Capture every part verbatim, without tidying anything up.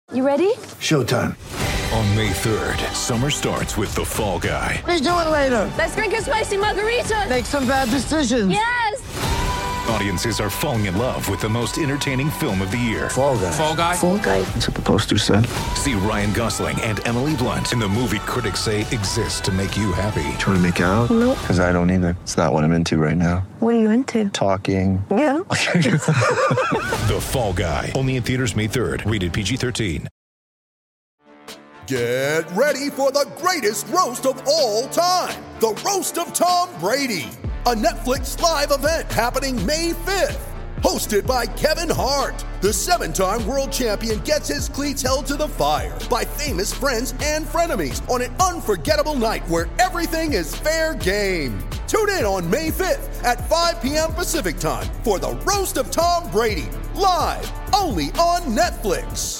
You ready? Showtime. On May third, summer starts with The Fall Guy. Let's do it later. Let's drink a spicy margarita. Make some bad decisions. Yes! Audiences are falling in love with the most entertaining film of the year. Fall Guy. Fall Guy? Fall guy. That's what the poster said. See Ryan Gosling and Emily Blunt in the movie critics say exists to make you happy. Trying to make it out? Nope. Because I don't either. It's not what I'm into right now. What are you into? Talking. Yeah. The Fall Guy. Only in theaters May third. Rated P G thirteen. Get ready for the greatest roast of all time. The Roast of Tom Brady. A Netflix live event happening May fifth. Hosted by Kevin Hart. The seven-time world champion gets his cleats held to the fire by famous friends and frenemies on an unforgettable night where everything is fair game. Tune in on May fifth at five p.m. Pacific time for the Roast of Tom Brady. Live only on Netflix.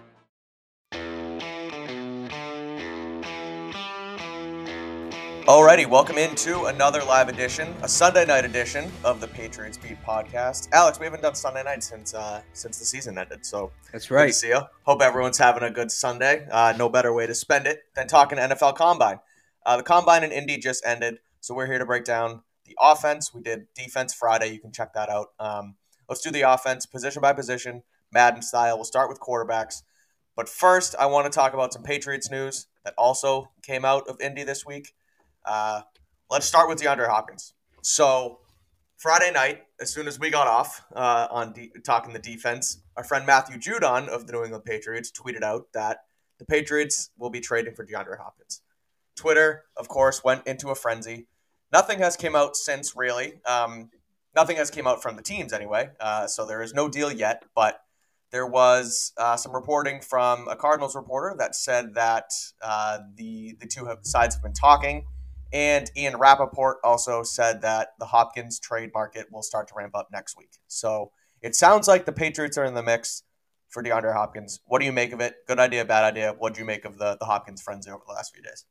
Alrighty, welcome into another live edition, a Sunday night edition of the Patriots Beat podcast. Alex, we haven't done Sunday night since uh, since the season ended, so that's right. Good to see you. Hope everyone's having a good Sunday. Uh, no better way to spend it than talking N F L Combine. Uh, the Combine in Indy just ended, so we're here to break down the offense. We did Defense Friday. You can check that out. Um, let's do the offense position by position, Madden style. We'll start with quarterbacks. But first, I want to talk about some Patriots news that also came out of Indy this week. Uh, let's start with DeAndre Hopkins. So Friday night, as soon as we got off uh, on de- talking the defense, our friend Matthew Judon of the New England Patriots tweeted out that the Patriots will be trading for DeAndre Hopkins. Twitter, of course, went into a frenzy. Nothing has came out since, really. Um, nothing has came out from the teams anyway, uh, so there is no deal yet. But there was uh, some reporting from a Cardinals reporter that said that uh, the, the two have, sides have been talking. And Ian Rappaport also said that the Hopkins trade market will start to ramp up next week. So it sounds like the Patriots are in the mix for DeAndre Hopkins. What do you make of it? Good idea, bad idea? What do you make of the, the Hopkins frenzy over the last few days?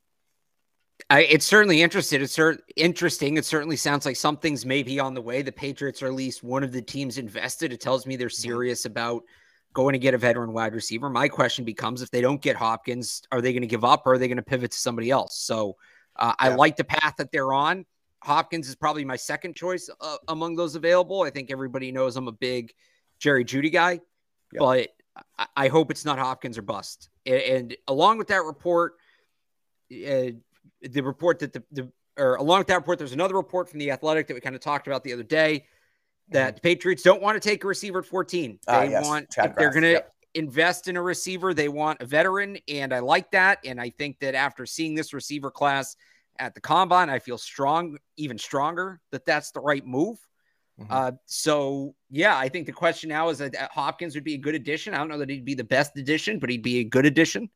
I, it's certainly interested. It's cer- interesting. It certainly sounds like something's maybe on the way. The Patriots are at least one of the teams invested. It tells me they're serious about going to get a veteran wide receiver. My question becomes, if they don't get Hopkins, are they going to give up or are they going to pivot to somebody else? So Uh, I yeah. like the path that they're on. Hopkins is probably my second choice uh, among those available. I think everybody knows I'm a big Jerry Jeudy guy, yep. but I-, I hope it's not Hopkins or bust. And, and along with that report, uh, the report that the, the or along with that report, there's another report from The Athletic that we kind of talked about the other day that mm-hmm. the Patriots don't want to take a receiver at fourteen. They uh, yes. want Chad if they're going to yep. invest in a receiver, they want a veteran, and I like that. And I think that after seeing this receiver class at the Combine, I feel strong, even stronger, that that's the right move. Mm-hmm. Uh, so, yeah, I think the question now is that Hopkins would be a good addition. I don't know that he'd be the best addition, but he'd be a good addition.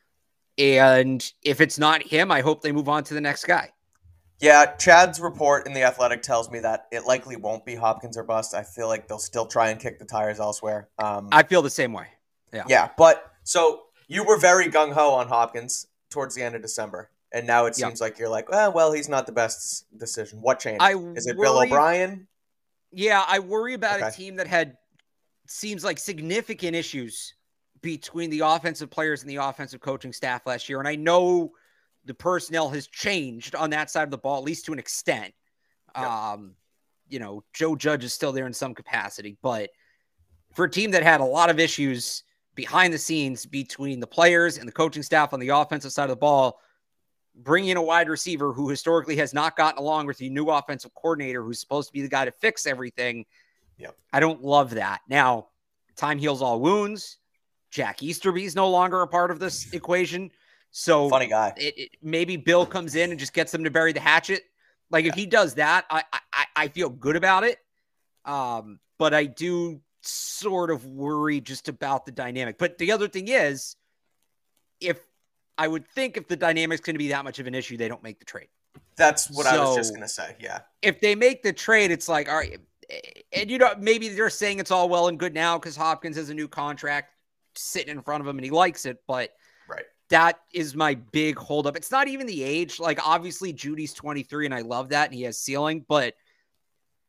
And if it's not him, I hope they move on to the next guy. Yeah, Chad's report in The Athletic tells me that it likely won't be Hopkins or bust. I feel like they'll still try and kick the tires elsewhere. Um, I feel the same way. Yeah. Yeah, but so you were very gung-ho on Hopkins towards the end of December, and now it seems yeah. like you're like, eh, well, he's not the best decision. What changed? I Is it worry, Bill O'Brien? Yeah, I worry about okay. a team that had seems like significant issues between the offensive players and the offensive coaching staff last year, and I know the personnel has changed on that side of the ball, at least to an extent. Yep. Um, you know, Joe Judge is still there in some capacity, but for a team that had a lot of issues behind the scenes between the players and the coaching staff on the offensive side of the ball, bring in a wide receiver who historically has not gotten along with the new offensive coordinator who's supposed to be the guy to fix everything. Yep. I don't love that. Now, time heals all wounds. Jack Easterby's no longer a part of this equation. So funny guy. It, it, maybe Bill comes in and just gets them to bury the hatchet. Like yeah. if he does that, I, I I feel good about it. Um, but I do sort of worry just about the dynamic. But the other thing is, if I would think if the dynamic's going to be that much of an issue, they don't make the trade. That's what so, I was just going to say. Yeah. If they make the trade, it's like, all right. And, you know, maybe they're saying it's all well and good now because Hopkins has a new contract sitting in front of him and he likes it. But right. that is my big holdup. It's not even the age. Like, obviously, Judy's twenty-three, and I love that, and he has ceiling. But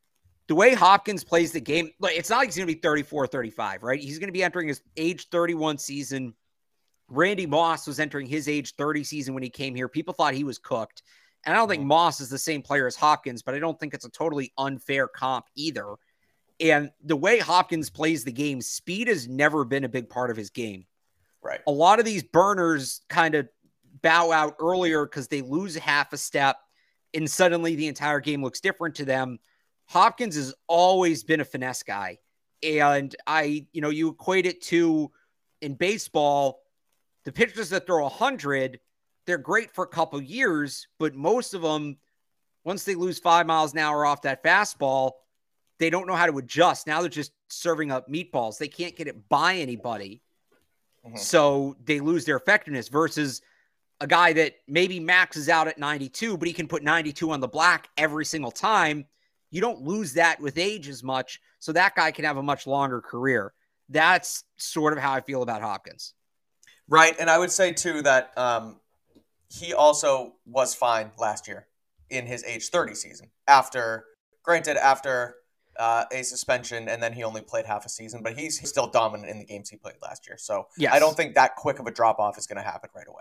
the way Hopkins plays the game, like, it's not like he's going to be thirty-four, thirty-five, right? He's going to be entering his age thirty-one season. Randy Moss was entering his age thirty season when he came here. People thought he was cooked. And I don't think Moss is the same player as Hopkins, but I don't think it's a totally unfair comp either. And the way Hopkins plays the game, speed has never been a big part of his game. Right. A lot of these burners kind of bow out earlier because they lose half a step and suddenly the entire game looks different to them. Hopkins has always been a finesse guy. And I, you know, you equate it to in baseball, the pitchers that throw one hundred, they're great for a couple years, but most of them, once they lose five miles an hour off that fastball, they don't know how to adjust. Now they're just serving up meatballs. They can't get it by anybody. Mm-hmm. So they lose their effectiveness versus a guy that maybe maxes out at ninety-two, but he can put ninety-two on the black every single time. You don't lose that with age as much. So that guy can have a much longer career. That's sort of how I feel about Hopkins. Right. And I would say too that um, he also was fine last year in his age thirty season after, granted, after uh, a suspension, and then he only played half a season, but he's, he's still dominant in the games he played last year. So yes. I don't think that quick of a drop off is going to happen right away.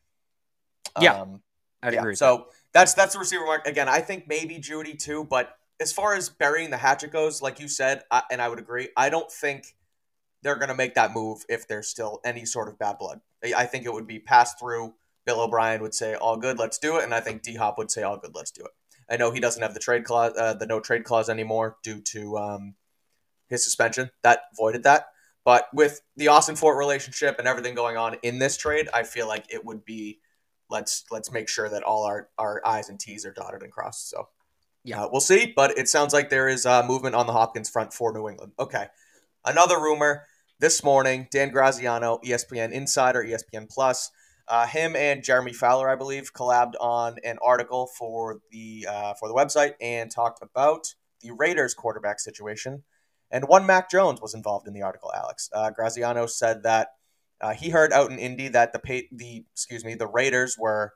Yeah. Um, I'd yeah. agree. So that's, that's the receiver mark. Again, I think maybe Judy too, but as far as burying the hatchet goes, like you said, I, and I would agree, I don't think they're going to make that move if there's still any sort of bad blood. I think it would be passed through. Bill O'Brien would say, all good, let's do it. And I think D-Hop would say, all good, let's do it. I know he doesn't have the trade clause, uh, the no trade clause anymore due to um, his suspension. That voided that. But with the Austin Fort relationship and everything going on in this trade, I feel like it would be, let's let's make sure that all our, our I's and T's are dotted and crossed. So yeah, uh, we'll see. But it sounds like there is uh, movement on the Hopkins front for New England. Okay. Another rumor this morning, Dan Graziano, E S P N Insider, E S P N Plus, uh, him and Jeremy Fowler, I believe, collabed on an article for the uh, for the website and talked about the Raiders quarterback situation. And one Mac Jones was involved in the article, Alex. Uh, Graziano said that uh, he heard out in Indy that the pay, the excuse me the Raiders were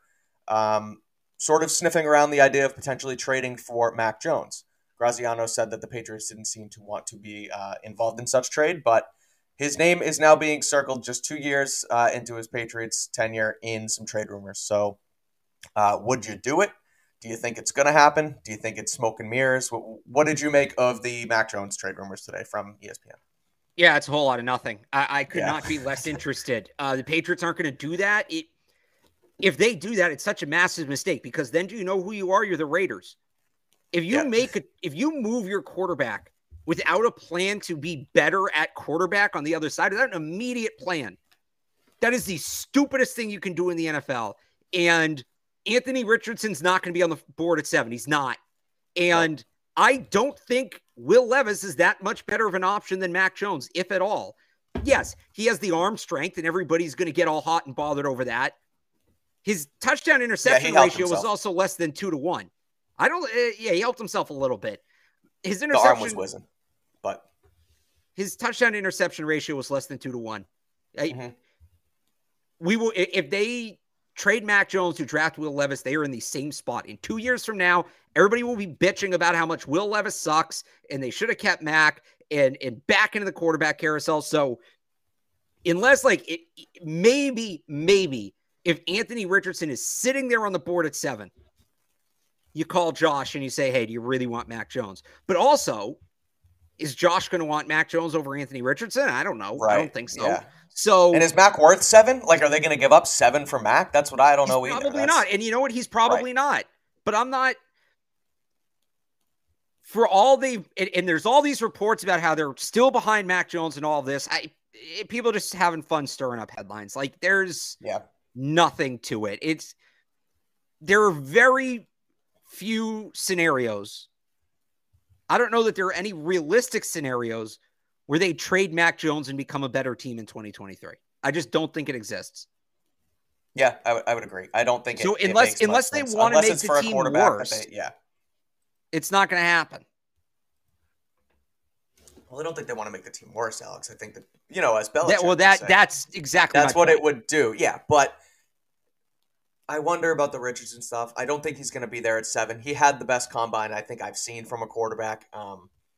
um, sort of sniffing around the idea of potentially trading for Mac Jones. Graziano said that the Patriots didn't seem to want to be uh, involved in such trade, but his name is now being circled just two years uh, into his Patriots tenure in some trade rumors. So uh, would you do it? Do you think it's going to happen? Do you think it's smoke and mirrors? What, what did you make of the Mac Jones trade rumors today from E S P N? Yeah, it's a whole lot of nothing. I, I could yeah. not be less interested. Uh, the Patriots aren't going to do that. It, if they do that, it's such a massive mistake because then do you know who you are? You're the Raiders. If you yeah. make a, if you move your quarterback without a plan to be better at quarterback on the other side, without an immediate plan, that is the stupidest thing you can do in the N F L. And Anthony Richardson's not going to be on the board at seven. He's not. And no. I don't think Will Levis is that much better of an option than Mac Jones, if at all. Yes, he has the arm strength, and everybody's going to get all hot and bothered over that. His touchdown interception yeah, ratio was also less than two to one. I don't, uh, yeah, he helped himself a little bit. His interception, the arm was whizzing, but his touchdown interception ratio was less than two to one. Mm-hmm. I, we will, if they trade Mac Jones to draft Will Levis, they are in the same spot. In two years from now, everybody will be bitching about how much Will Levis sucks and they should have kept Mac and, and back into the quarterback carousel. So unless like it, maybe, maybe if Anthony Richardson is sitting there on the board at seven, you call Josh and you say, hey, do you really want Mac Jones? But also, is Josh going to want Mac Jones over Anthony Richardson? I don't know. Right. I don't think so. Yeah. So, and is Mac worth seven? Like, are they going to give up seven for Mac? That's what I don't know either. Probably That's... not. And you know what? He's probably right. not. But I'm not. For all the and, and there's all these reports about how they're still behind Mac Jones and all this. I it, people just having fun stirring up headlines. Like there's yeah. nothing to it. It's there are very few scenarios. I don't know that there are any realistic scenarios where they trade Mac Jones and become a better team in twenty twenty-three. I just don't think it exists. Yeah, I, w- I would agree. I don't think so. It, unless it unless they sense. want to make it's the for team a worse, they, yeah, it's not going to happen. Well, I don't think they want to make the team worse, Alex. I think that you know, as Belichick that, well, that say, that's exactly that's my what point. it would do. Yeah, but I wonder about the Richardson stuff. I don't think he's going to be there at seven. He had the best combine I think I've seen from a quarterback. Um,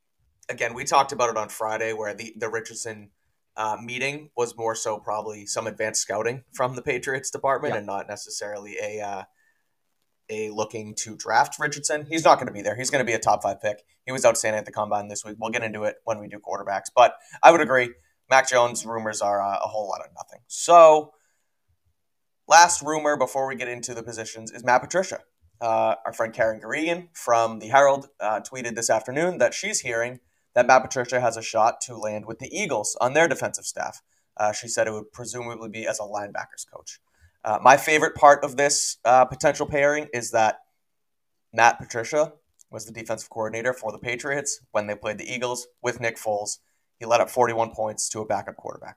again, we talked about it on Friday where the, the Richardson uh, meeting was more so probably some advanced scouting from the Patriots department, yep. and not necessarily a uh, a looking to draft Richardson. He's not going to be there. He's going to be a top five pick. He was outstanding at the combine this week. We'll get into it when we do quarterbacks. But I would agree, Mac Jones rumors are uh, a whole lot of nothing. So last rumor before we get into the positions is Matt Patricia. Uh, our friend Karen Garrigan from the Herald uh, tweeted this afternoon that she's hearing that Matt Patricia has a shot to land with the Eagles on their defensive staff. Uh, she said it would presumably be as a linebackers coach. Uh, my favorite part of this uh, potential pairing is that Matt Patricia was the defensive coordinator for the Patriots when they played the Eagles with Nick Foles. He led up forty-one points to a backup quarterback.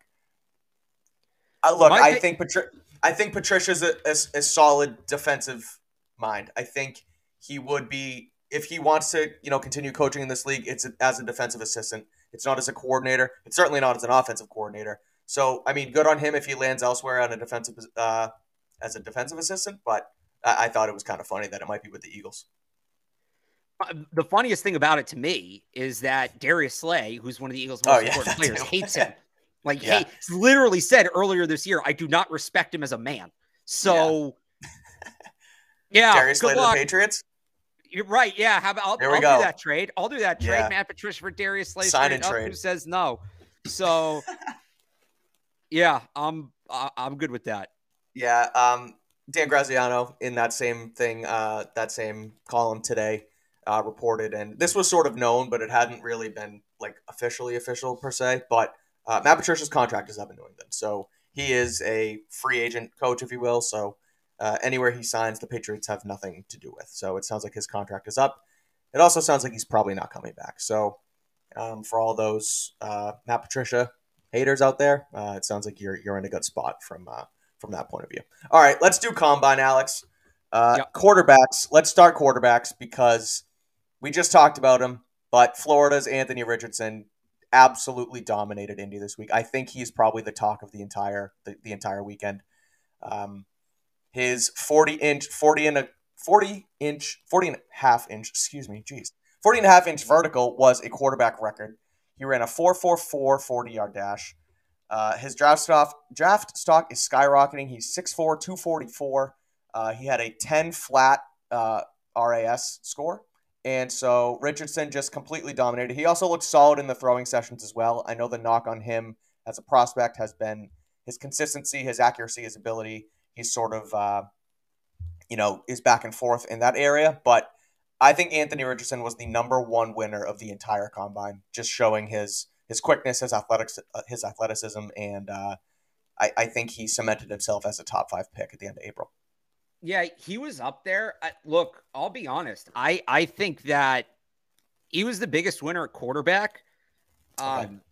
Uh, look, I think Patri- I think Patricia's a, a, a solid defensive mind. I think he would be, if he wants to, you know, continue coaching in this league, it's a, as a defensive assistant. It's not as a coordinator. It's certainly not as an offensive coordinator. So, I mean, good on him if he lands elsewhere on a defensive uh, as a defensive assistant, but I, I thought it was kind of funny that it might be with the Eagles. The funniest thing about it to me is that Darius Slay, who's one of the Eagles' most oh, yeah, important players, too. hates him. Like, yeah. hey, he's literally said earlier this year, I do not respect him as a man. So, yeah, yeah Darius Slay to the Patriots? You're right. Yeah, how about I'll, Here we I'll go. do that trade. I'll do that trade. Yeah. Matt Patricia for Darius Slay. Sign and up. trade. Who says no? So, yeah, I'm I'm good with that. Yeah, um, Dan Graziano in that same thing, uh, that same column today, uh, reported, and this was sort of known, but it hadn't really been like officially official per se. But uh, Matt Patricia's contract is up in New England, so he is a free agent coach, if you will. So uh, anywhere he signs, the Patriots have nothing to do with. So it sounds like his contract is up. It also sounds like he's probably not coming back. So um, for all those uh, Matt Patricia haters out there, uh, it sounds like you're you're in a good spot from uh, from that point of view. All right, let's do combine, Alex. Uh, yep. Quarterbacks. Let's start quarterbacks because we just talked about him, but Florida's Anthony Richardson absolutely dominated Indy this week. I think he's probably the talk of the entire the, the entire weekend. Um, his forty inch, forty and a forty inch, forty and a half inch, excuse me, geez, forty and a half inch vertical was a quarterback record. He ran a four four four forty yard dash. Uh, his draft stock, draft stock is skyrocketing. He's six four, two forty-four. Uh, he had a ten flat uh, R A S score. And so Richardson just completely dominated. He also looked solid in the throwing sessions as well. I know the knock on him as a prospect has been his consistency, his accuracy, his ability. He's sort of, uh, you know, is back and forth in that area. But I think Anthony Richardson was the number one winner of the entire combine, just showing his his quickness, his athletics, his athleticism, and uh, I, I think he cemented himself as a top five pick at the end of April. Yeah, he was up there. I, look, I'll be honest. I, I think that he was the biggest winner at quarterback. Okay. Um,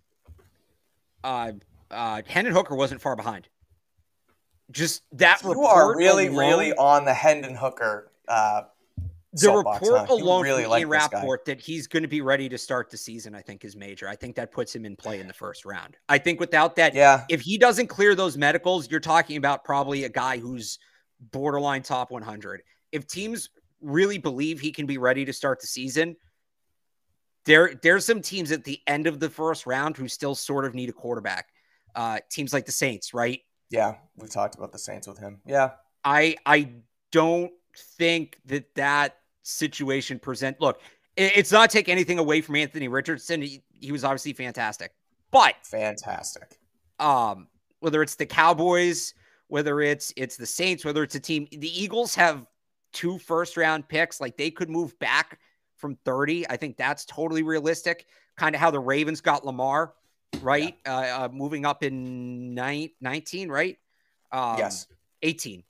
uh, uh, Hendon Hooker wasn't far behind. Just that you report are really, alone, really on the Hendon Hooker uh the soapbox, report huh? alone really from like Ian Rappaport that he's going to be ready to start the season, I think, is major. I think that puts him in play in the first round. I think without that, yeah. if he doesn't clear those medicals, you're talking about probably a guy who's borderline top one hundred. If teams really believe he can be ready to start the season, there, there's some teams at the end of the first round who still sort of need a quarterback. Uh, teams like the Saints, right? Yeah, we've talked about the Saints with him. Yeah. I I don't think that that situation present. Look, it, it's not take anything away from Anthony Richardson. He, he was obviously fantastic, but fantastic. Um, whether it's the Cowboys, whether it's it's the Saints, whether it's a team, the Eagles have two first round picks. Like they could move back from thirty. I think that's totally realistic. Kind of how the Ravens got Lamar, right? Yeah. Uh, uh, moving up in nine, nineteen, right? Um, yes. eighteen.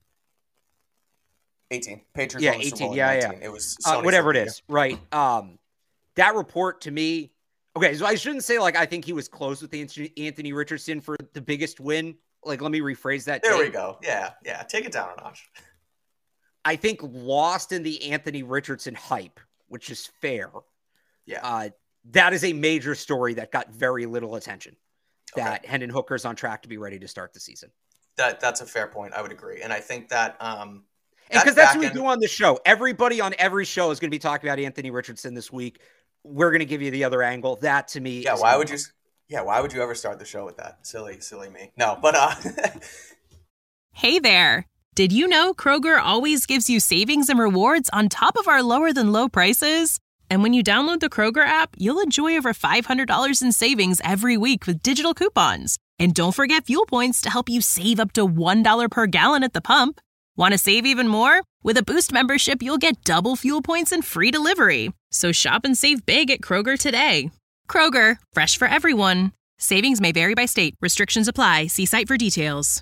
eighteen. Patriots yeah, won the Super eighteen. Bowl Yeah, nineteen. yeah. It was uh, whatever it is, right? Um, that report to me. Okay, so I shouldn't say like I think he was close with Anthony Richardson for the biggest win. Like, let me rephrase that. There take. we go. Yeah, yeah. Take it down a notch. I think lost in the Anthony Richardson hype, which is fair. Yeah. Uh, that is a major story that got very little attention. That Okay. Hendon Hooker's on track to be ready to start the season. That that's a fair point. I would agree, and I think that um, and because that's what we do on the show. Everybody on every show is going to be talking about Anthony Richardson this week. we're going to give you the other angle. That to me, yeah. is Why enough. would you? Yeah. Why would you ever start the show with that? Silly, silly me. No, but uh. Hey there. Did you know Kroger always gives you savings and rewards on top of our lower than low prices? And when you download the Kroger app, you'll enjoy over five hundred dollars in savings every week with digital coupons. And don't forget fuel points to help you save up to one dollar per gallon at the pump. Want to save even more? With a Boost membership, you'll get double fuel points and free delivery. So shop and save big at Kroger today. Kroger, fresh for everyone. Savings may vary by state. Restrictions apply. See site for details.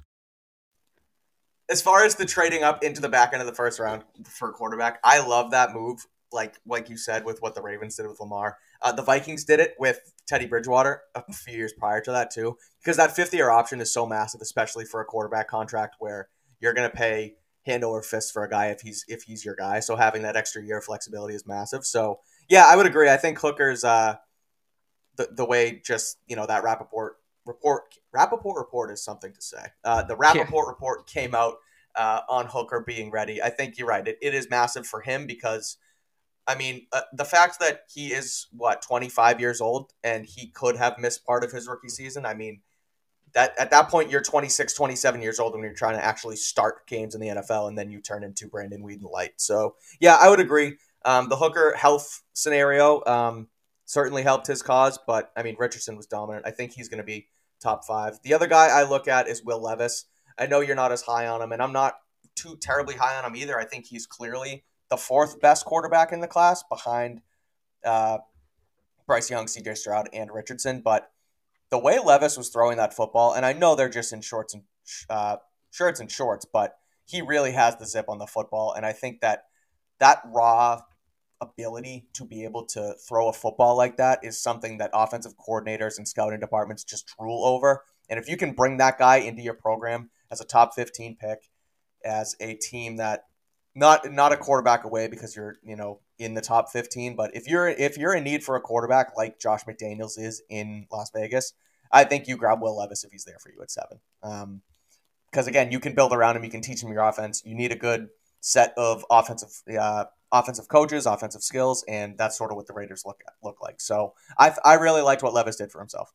As far as the trading up into the back end of the first round for a quarterback, I love that move. Like like you said, with what the Ravens did with Lamar. Uh, the Vikings did it with Teddy Bridgewater a few years prior to that too, because that fifth-year option is so massive, especially for a quarterback contract where you're going to pay hand over fist for a guy if he's if he's your guy. So having that extra year of flexibility is massive. So, yeah, I would agree. I think Hooker's uh, the, the way just, you know, that Rappaport report, Rappaport report is something to say. Uh, the Rappaport yeah. report came out uh, on Hooker being ready. I think you're right. It, it is massive for him because – I mean, uh, the fact that he is, what, twenty-five years old and he could have missed part of his rookie season. I mean, that at that point, you're twenty-six, twenty-seven years old when you're trying to actually start games in the N F L and then you turn into Brandon Weeden light. So, yeah, I would agree. Um, the Hooker health scenario um, certainly helped his cause, but, I mean, Richardson was dominant. I think he's going to be top five. The other guy I look at is Will Levis. I know you're not as high on him, and I'm not too terribly high on him either. I think he's clearly the fourth best quarterback in the class behind uh, Bryce Young, C J Stroud, and Richardson. But the way Levis was throwing that football, and I know they're just in shorts and uh, shirts and shorts, but he really has the zip on the football. And I think that that raw ability to be able to throw a football like that is something that offensive coordinators and scouting departments just drool over. And if you can bring that guy into your program as a top fifteen pick, as a team that Not not a quarterback away because you're, you know, in the top fifteen, but if you're if you're in need for a quarterback like Josh McDaniels is in Las Vegas, I think you grab Will Levis if he's there for you at seven. Um, because again, you can build around him, you can teach him your offense. You need a good set of offensive uh, offensive coaches, offensive skills, and that's sort of what the Raiders look at, look like. So I I really liked what Levis did for himself.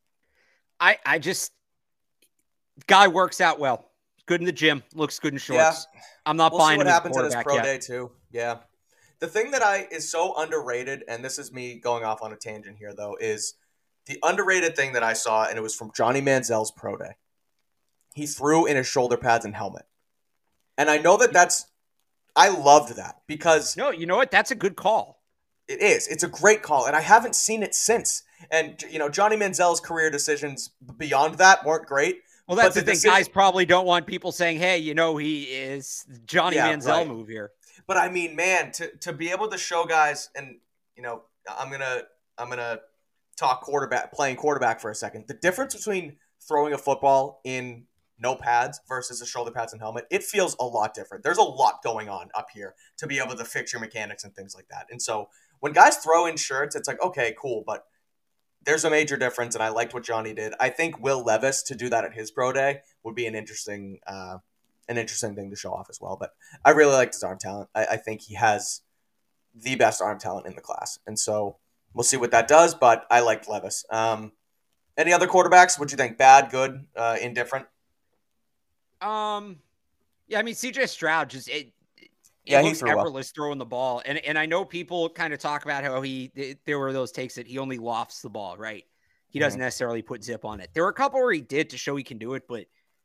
I I just guy works out well. Good in the gym, looks good in shorts. Yeah. I'm not we'll buying see what him happens at his pro yet. day too. Yeah. The thing that I is so underrated, and this is me going off on a tangent here though, is the underrated thing that I saw, and it was from Johnny Manziel's pro day. He threw in his shoulder pads and helmet. And I know that that's, I loved that because. No, you know what? That's a good call. It is. It's a great call. And I haven't seen it since. And, you know, Johnny Manziel's career decisions beyond that weren't great. Well, that's the, the thing. decision... Guys probably don't want people saying, hey, you know, he is Johnny yeah, Manziel right. move here. But I mean, man, to, to be able to show guys, and, you know, I'm going to, I'm going to talk quarterback, playing quarterback for a second. The difference between throwing a football in no pads versus the shoulder pads and helmet, it feels a lot different. There's a lot going on up here to be able to fix your mechanics and things like that. And so when guys throw in shirts, it's like, okay, cool, but there's a major difference, and I liked what Johnny did. I think Will Levis to do that at his pro day would be an interesting, uh, an interesting thing to show off as well. But I really liked his arm talent. I, I think he has the best arm talent in the class, and so we'll see what that does. But I liked Levis. Um, any other quarterbacks? What'd you think? Bad, good, uh, indifferent? Um, yeah, I mean C J Stroud just it. It yeah, looks he effortless well. throwing the ball. And and I know people kind of talk about how he there were those takes that he only lofts the ball, right? He doesn't mm-hmm. necessarily put zip on it. There were a couple where he did to show he can do it, but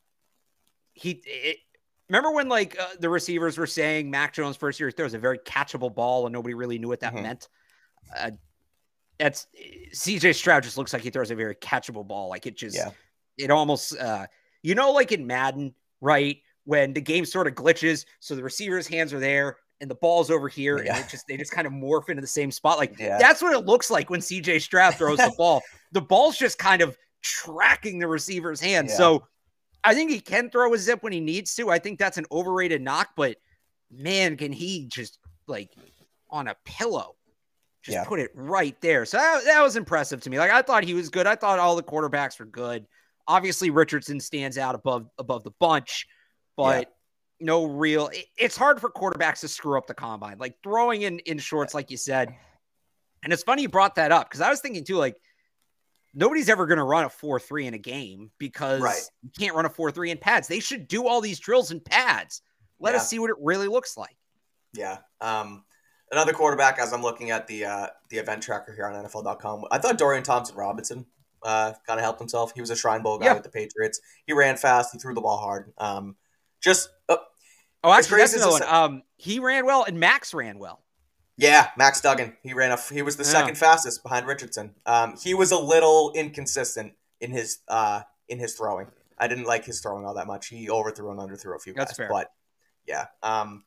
he it, remember when like uh, the receivers were saying Mac Jones first year throws a very catchable ball and nobody really knew what that mm-hmm. meant. Uh, that's C J Stroud just looks like he throws a very catchable ball. Like it just yeah. it almost uh, you know, like in Madden, right? When the game sort of glitches, so the receiver's hands are there and the ball's over here, yeah. and it just they just kind of morph into the same spot. Like yeah. that's what it looks like when C J Stroud throws the ball. The ball's just kind of tracking the receiver's hand. Yeah. So I think he can throw a zip when he needs to. I think that's an overrated knock, but man, can he just like on a pillow just yeah. put it right there. So that, that was impressive to me. Like I thought he was good. I thought all the quarterbacks were good. Obviously Richardson stands out above above the bunch. But yeah. no real it, – it's hard for quarterbacks to screw up the combine. Like throwing in, in shorts, like you said, And it's funny you brought that up because I was thinking too, like, nobody's ever going to run a four three in a game because right. you can't run a four three in pads. They should do all these drills in pads. Let yeah. us see what it really looks like. Yeah. Um, another quarterback, as I'm looking at the uh, the event tracker here on N F L dot com, I thought Dorian Thompson-Robinson uh, kind of helped himself. He was a Shrine Bowl guy yeah. with the Patriots. He ran fast. He threw the ball hard. Um, just uh, Oh, actually, that's another one. Um, he ran well, and Max ran well. Yeah, Max Duggan. He ran a. He was the yeah. second fastest behind Richardson. Um, he was a little inconsistent in his uh in his throwing. I didn't like his throwing all that much. He overthrew and underthrew a few That's guys. Fair. But yeah. Um,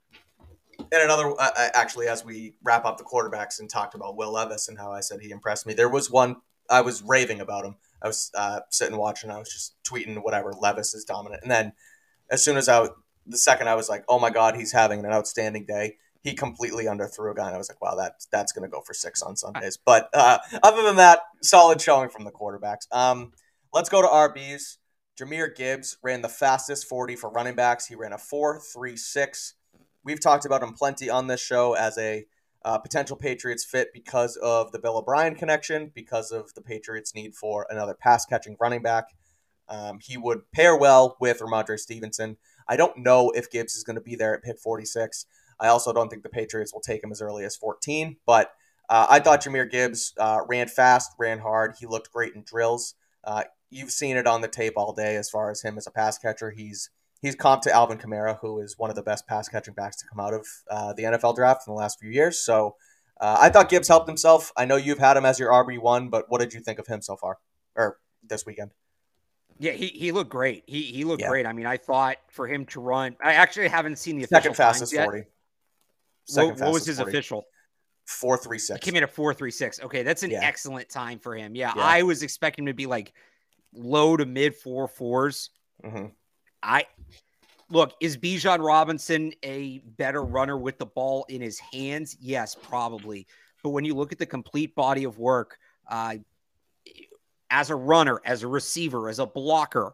and another uh, actually, as we wrap up the quarterbacks and talked about Will Levis and how I said he impressed me, there was one I was raving about him. I was uh, sitting watching. I was just tweeting whatever. Levis is dominant, and then as soon as I the second I was like, oh my god, he's having an outstanding day. He completely underthrew a guy, and I was like, wow, that, that's going to go for six on Sundays. But uh, other than that, solid showing from the quarterbacks. Um, let's go to R Bs. Jahmyr Gibbs ran the fastest forty for running backs. He ran a four three six. We've talked about him plenty on this show as a uh, potential Patriots fit because of the Bill O'Brien connection, because of the Patriots' need for another pass-catching running back. Um, he would pair well with Ramondre Stevenson. I don't know if Gibbs is going to be there at pick forty-six. I also don't think the Patriots will take him as early as fourteen, but uh, I thought Jahmyr Gibbs uh, ran fast, ran hard. He looked great in drills. Uh, you've seen it on the tape all day as far as him as a pass catcher. He's he's comped to Alvin Kamara, who is one of the best pass catching backs to come out of uh, the N F L draft in the last few years. So uh, I thought Gibbs helped himself. I know you've had him as your R B one, but what did you think of him so far or this weekend? Yeah, he, he looked great. He he looked yeah. great. I mean, I thought for him to run, I actually haven't seen the official second fastest yet. forty. Second what, what was his forty. official? four three six. He came in at four three six. Okay, that's an yeah. excellent time for him. Yeah, yeah, I was expecting him to be like low to mid four fours. Mm-hmm. I look, is Bijan Robinson a better runner with the ball in his hands? Yes, probably. But when you look at the complete body of work, uh, as a runner, as a receiver, as a blocker,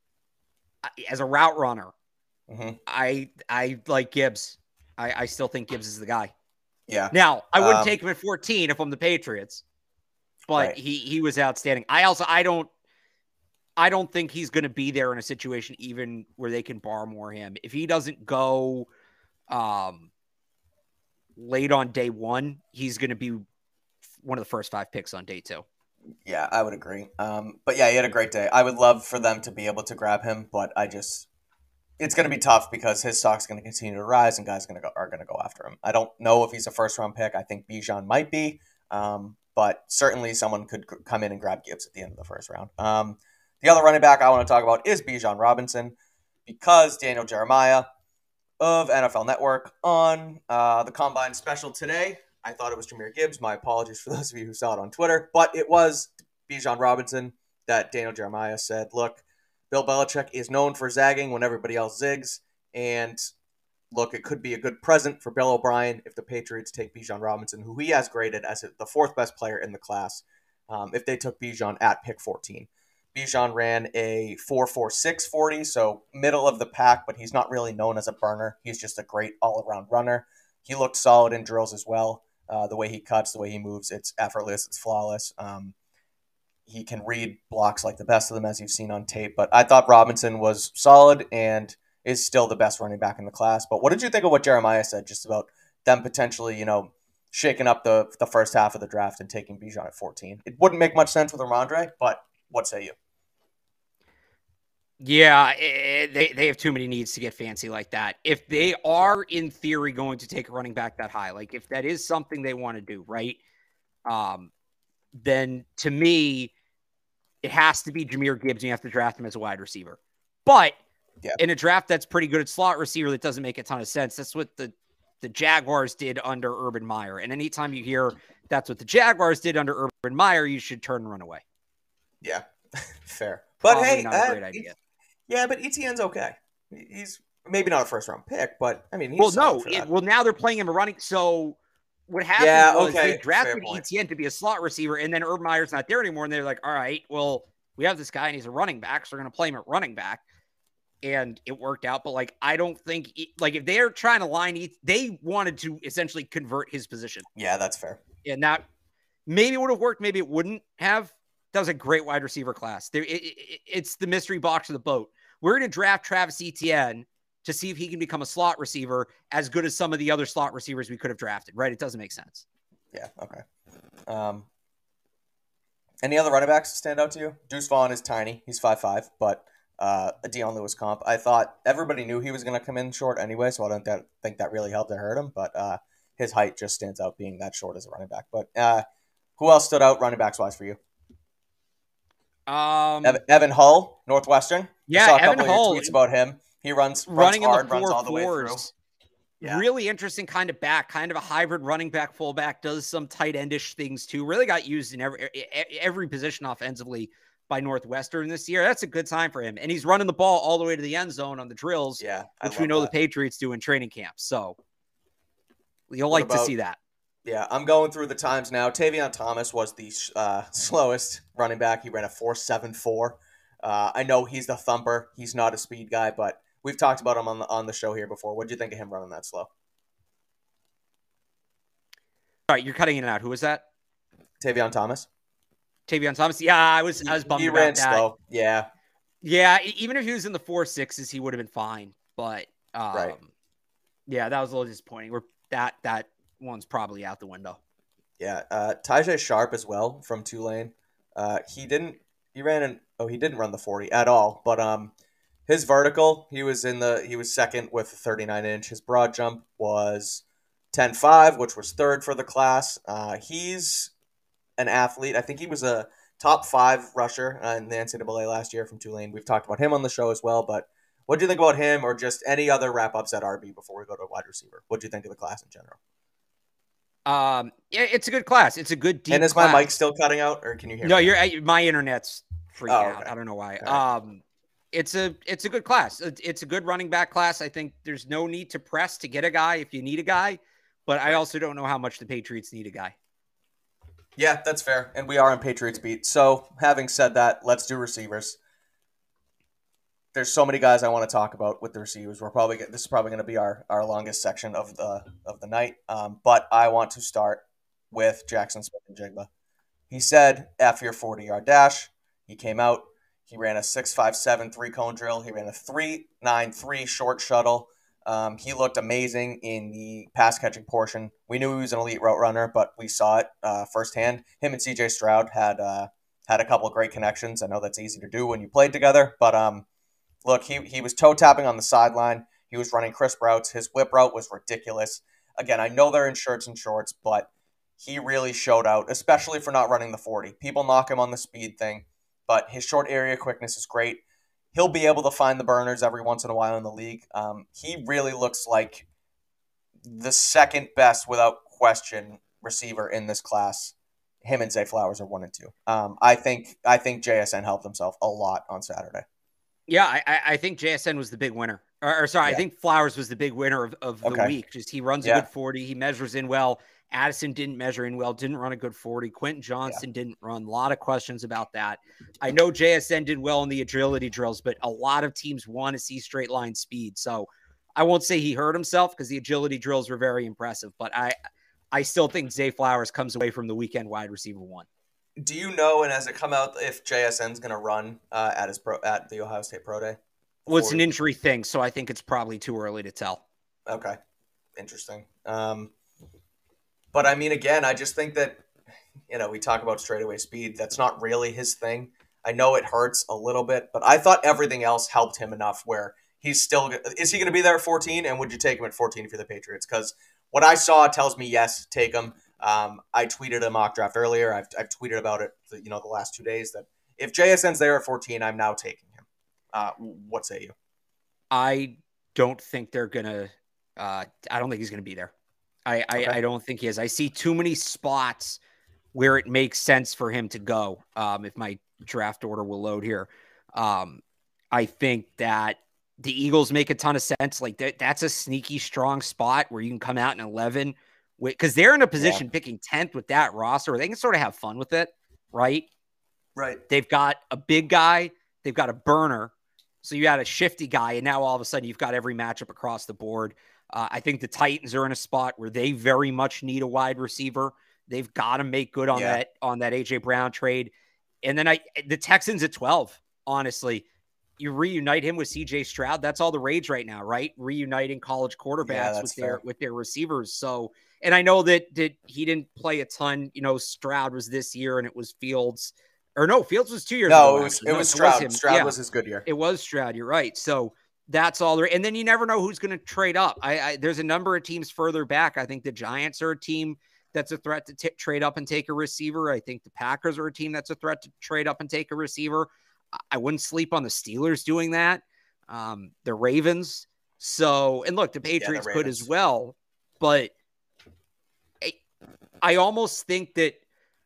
as a route runner, mm-hmm. I I like Gibbs. I, I still think Gibbs is the guy. Yeah. Now, I wouldn't um, take him at fourteen if I'm the Patriots, but right. he he was outstanding. I also I don't I don't think he's going to be there in a situation even where they can bar more him. If he doesn't go um, late on day one, he's going to be one of the first five picks on day two. Yeah, I would agree. Um, but yeah, he had a great day. I would love for them to be able to grab him, but I just, it's going to be tough because his stock's going to continue to rise and guys going to go are going to go after him. I don't know if he's a first round pick. I think Bijan might be, um, but certainly someone could c- come in and grab Gibbs at the end of the first round. Um, the other running back I want to talk about is Bijan Robinson because Daniel Jeremiah of N F L Network on uh, the Combine special today. I thought it was Jahmyr Gibbs. My apologies for those of you who saw it on Twitter. But it was Bijan Robinson that Daniel Jeremiah said, look, Bill Belichick is known for zagging when everybody else zigs. And look, it could be a good present for Bill O'Brien if the Patriots take Bijan Robinson, who he has graded as the fourth best player in the class, um, if they took Bijan at pick fourteen. Bijan ran a four four six forty, so middle of the pack, but he's not really known as a burner. He's just a great all-around runner. He looked solid in drills as well. Uh, the way he cuts, the way he moves, it's effortless, it's flawless. Um, he can read blocks like the best of them, as you've seen on tape. But I thought Robinson was solid and is still the best running back in the class. But what did you think of what Jeremiah said just about them potentially, you know, shaking up the the first half of the draft and taking Bijan at fourteen? It wouldn't make much sense with Ramondre, but what say you? Yeah, it, they, they have too many needs to get fancy like that. If they are, in theory, going to take a running back that high, like if that is something they want to do, right, um, then to me, it has to be Jahmyr Gibbs, and you have to draft him as a wide receiver. But yeah. in a draft that's pretty good at slot receiver, that doesn't make a ton of sense. That's what the, the Jaguars did under Urban Meyer. And anytime you hear that's what the Jaguars did under Urban Meyer, you should turn and run away. Yeah, fair. But Probably hey, not a uh, great idea. Yeah, but Etienne's okay. He's maybe not a first round pick, but I mean, he's well, no. It, well, now they're playing him a running. So what happened yeah, was okay, they drafted Etienne to be a slot receiver, and then Urban Meyer's not there anymore, and they're like, all right, well, we have this guy, and he's a running back, so we're going to play him at running back. And it worked out, but like, I don't think, like, if they're trying to line, they wanted to essentially convert his position. Yeah, that's fair. And that maybe would have worked. Maybe it wouldn't have. That was a great wide receiver class. There, it, it, it's the mystery box of the boat. We're going to draft Travis Etienne to see if he can become a slot receiver as good as some of the other slot receivers we could have drafted, right? It doesn't make sense. Yeah, okay. Um, any other running backs stand out to you? Deuce Vaughn is tiny. He's five five, but uh, a Dion Lewis comp. I thought everybody knew he was going to come in short anyway, so I don't that, think that really helped or hurt him, but uh, his height just stands out being that short as a running back. But uh, who else stood out running backs-wise for you? Um, Evan, Evan Hull, Northwestern. Yeah, I saw a Evan couple Hull. of your tweets about him. He runs, runs running hard, in the four runs all the way through. fours. Yeah. Really interesting kind of back, kind of a hybrid running back, fullback, does some tight endish things too. Really got used in every every position offensively by Northwestern this year. That's a good time for him. And he's running the ball all the way to the end zone on the drills, yeah, which we know that. the Patriots do in training camp. So you'll what like about, to see that. Yeah, I'm going through the times now. Tavion Thomas was the uh, slowest running back. He ran a four seven four. Uh, I know he's the thumper. He's not a speed guy, but we've talked about him on the on the show here before. What do you think of him running that slow? All right, you're cutting in and out. Who was that? Tavion Thomas. Tavion Thomas. Yeah, I was I was bummed he about ran that. Slow. Yeah. Yeah, even if he was in the four sixes, he would have been fine. But um, right. Yeah, that was a little disappointing. We're that that one's probably out the window. Yeah, uh, Tajay Sharp as well from Tulane. Uh, he didn't. He ran an. Oh, he didn't run the forty at all. But um, his vertical, he was in the. He was second with a thirty-nine inch. His broad jump was ten five, which was third for the class. Uh, he's an athlete. I think he was a top five rusher in the N C double A last year from Tulane. We've talked about him on the show as well. But what do you think about him, or just any other wrap ups at R B before we go to wide receiver? What do you think of the class in general? Um, yeah, it's a good class. It's a good deep. And is class. my mic still cutting out, or can you hear no, me? No, you're my internet's freaking oh, out. okay. I don't know why. Right. Um, it's a it's a good class. It's a good running back class. I think there's no need to press to get a guy if you need a guy, but I also don't know how much the Patriots need a guy. Yeah, that's fair. And we are on Patriots beat. So having said that, let's do receivers. There's so many guys I want to talk about with the receivers. We're probably this is probably going to be our, our longest section of the of the night. Um, but I want to start with Jackson Smith-Njigba. He said, F your forty-yard dash. He came out. He ran a six five seven three-cone drill. He ran a three nine three short shuttle. Um, he looked amazing in the pass-catching portion. We knew he was an elite route runner, but we saw it uh, firsthand. Him and C J Stroud had uh, had a couple of great connections. I know that's easy to do when you played together, but um, look, he he was toe-tapping on the sideline. He was running crisp routes. His whip route was ridiculous. Again, I know they're in shirts and shorts, but he really showed out, especially for not running the forty. People knock him on the speed thing, but his short area quickness is great. He'll be able to find the burners every once in a while in the league. Um, he really looks like the second best, without question, receiver in this class. Him and Zay Flowers are one and two. Um, I think I think J S N helped himself a lot on Saturday. Yeah, I, I think J S N was the big winner. Or, or sorry, yeah. I think Flowers was the big winner of, of the okay. week. Just he runs a yeah. good forty. He measures in well. Addison didn't measure in well, didn't run a good forty. Quentin Johnston yeah. didn't run. A lot of questions about that. I know J S N did well in the agility drills, but a lot of teams want to see straight line speed. So I won't say he hurt himself because the agility drills were very impressive, but I I still think Zay Flowers comes away from the weekend wide receiver one. Do you know, and has it come out, if J S N's going to run uh, at his pro, at the Ohio State Pro Day? Well, it's an injury thing, so I think it's probably too early to tell. Okay. Interesting. Um, but, I mean, again, I just think that, you know, we talk about straightaway speed. That's not really his thing. I know it hurts a little bit, but I thought everything else helped him enough where he's still – is he going to be there at fourteen, and would you take him at fourteen if you're the Patriots? Because what I saw tells me, yes, take him. Um, I tweeted a mock draft earlier. I've, I've tweeted about it, you know, the last two days that if J S N's there at fourteen, I'm now taking him. Uh, what say you? I don't think they're going to uh, – I don't think he's going to be there. I, okay. I, I don't think he is. I see too many spots where it makes sense for him to go. Um, if my draft order will load here. Um, I think that the Eagles make a ton of sense. Like that, that's a sneaky, strong spot where you can come out in eleven because they're in a position yeah. picking tenth with that roster where they can sort of have fun with it. Right. Right. They've got a big guy. They've got a burner. So you got a shifty guy. And now all of a sudden you've got every matchup across the board. Uh, I think the Titans are in a spot where they very much need a wide receiver. They've got to make good on Yeah. that on that A J Brown trade. And then I the Texans at twelve, honestly. You reunite him with C J Stroud. That's all the rage right now, right? Reuniting college quarterbacks Yeah, with their fair. with their receivers. So, and I know that that he didn't play a ton. You know, Stroud was this year, and it was Fields, or no, Fields was two years ago. No, it was actually. it No, was it Stroud. him. Stroud Yeah, was his good year. it was Stroud. You're right. So that's all there. And then you never know who's going to trade up. I, I there's a number of teams further back. I think the Giants are a team that's a threat to t- trade up and take a receiver. I think the Packers are a team that's a threat to trade up and take a receiver. I wouldn't sleep on the Steelers doing that. Um, the Ravens. So, and look, the Patriots yeah, the could as well, but I, I almost think that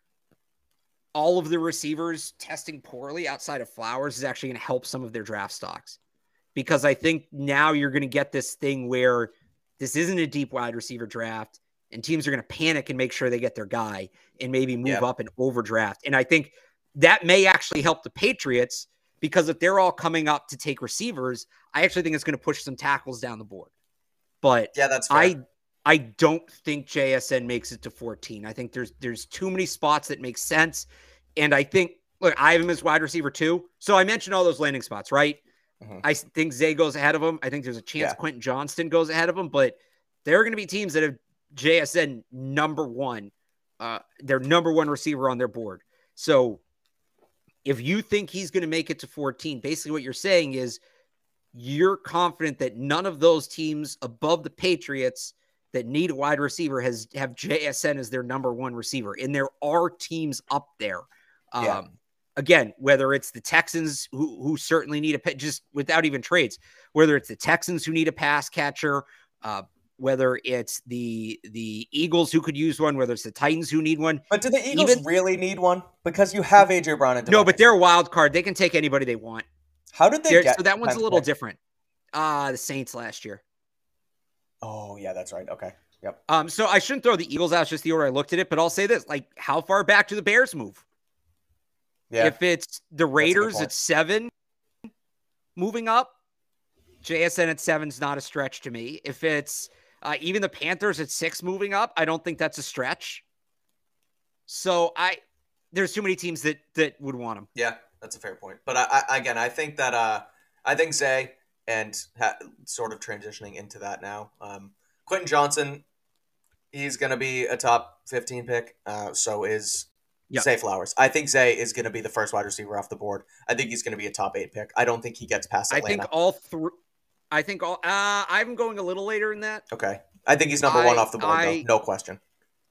all of the receivers testing poorly outside of Flowers is actually going to help some of their draft stocks, because I think now you're going to get this thing where this isn't a deep wide receiver draft and teams are going to panic and make sure they get their guy and maybe move Yep. up and overdraft. And I think that may actually help the Patriots, because if they're all coming up to take receivers, I actually think it's going to push some tackles down the board. But Yeah, that's fair. I I don't think J S N makes it to fourteen. I think there's there's too many spots that make sense. And I think, look, I have him as wide receiver too. So I mentioned all those landing spots, right? Mhm. I think Zay goes ahead of him. I think there's a chance Yeah. Quentin Johnston goes ahead of him, but there are going to be teams that have J S N number one, uh, their number one receiver on their board. So if you think he's going to make it to fourteen, basically what you're saying is you're confident that none of those teams above the Patriots that need a wide receiver has have J S N as their number one receiver. And there are teams up there. Um, Yeah. Again, whether it's the Texans who, who certainly need a just without even trades, whether it's the Texans who need a pass catcher, uh, whether it's the the Eagles who could use one, whether it's the Titans who need one. But do the Eagles Even- really need one? Because you have A J Brown and No, Devontae but they're a wild card. They can take anybody they want. How did they They're- get so that one's a tenth little pick? different. Uh, the Saints last year. Oh, yeah, that's right. Okay. Yep. Um, so I shouldn't throw the Eagles out, it's just the order I looked at it, but I'll say this, like, how far back do the Bears move? Yeah. If it's the Raiders point. at seven moving up, J S N at seven is not a stretch to me. If it's uh, even the Panthers at six moving up, I don't think that's a stretch. So I, there's too many teams that that would want him. Yeah, that's a fair point. But I, I again, I think that uh, I think Zay and ha- sort of transitioning into that now. Um, Quentin Johnson, he's going to be a top fifteen pick. Uh, so is Yep. Zay Flowers. I think Zay is going to be the first wide receiver off the board. I think he's going to be a top eight pick. I don't think he gets past I Atlanta. think all three. I think all. Uh, I'm going a little later than that. Okay. I think he's number I- one off the board, I- though. No question.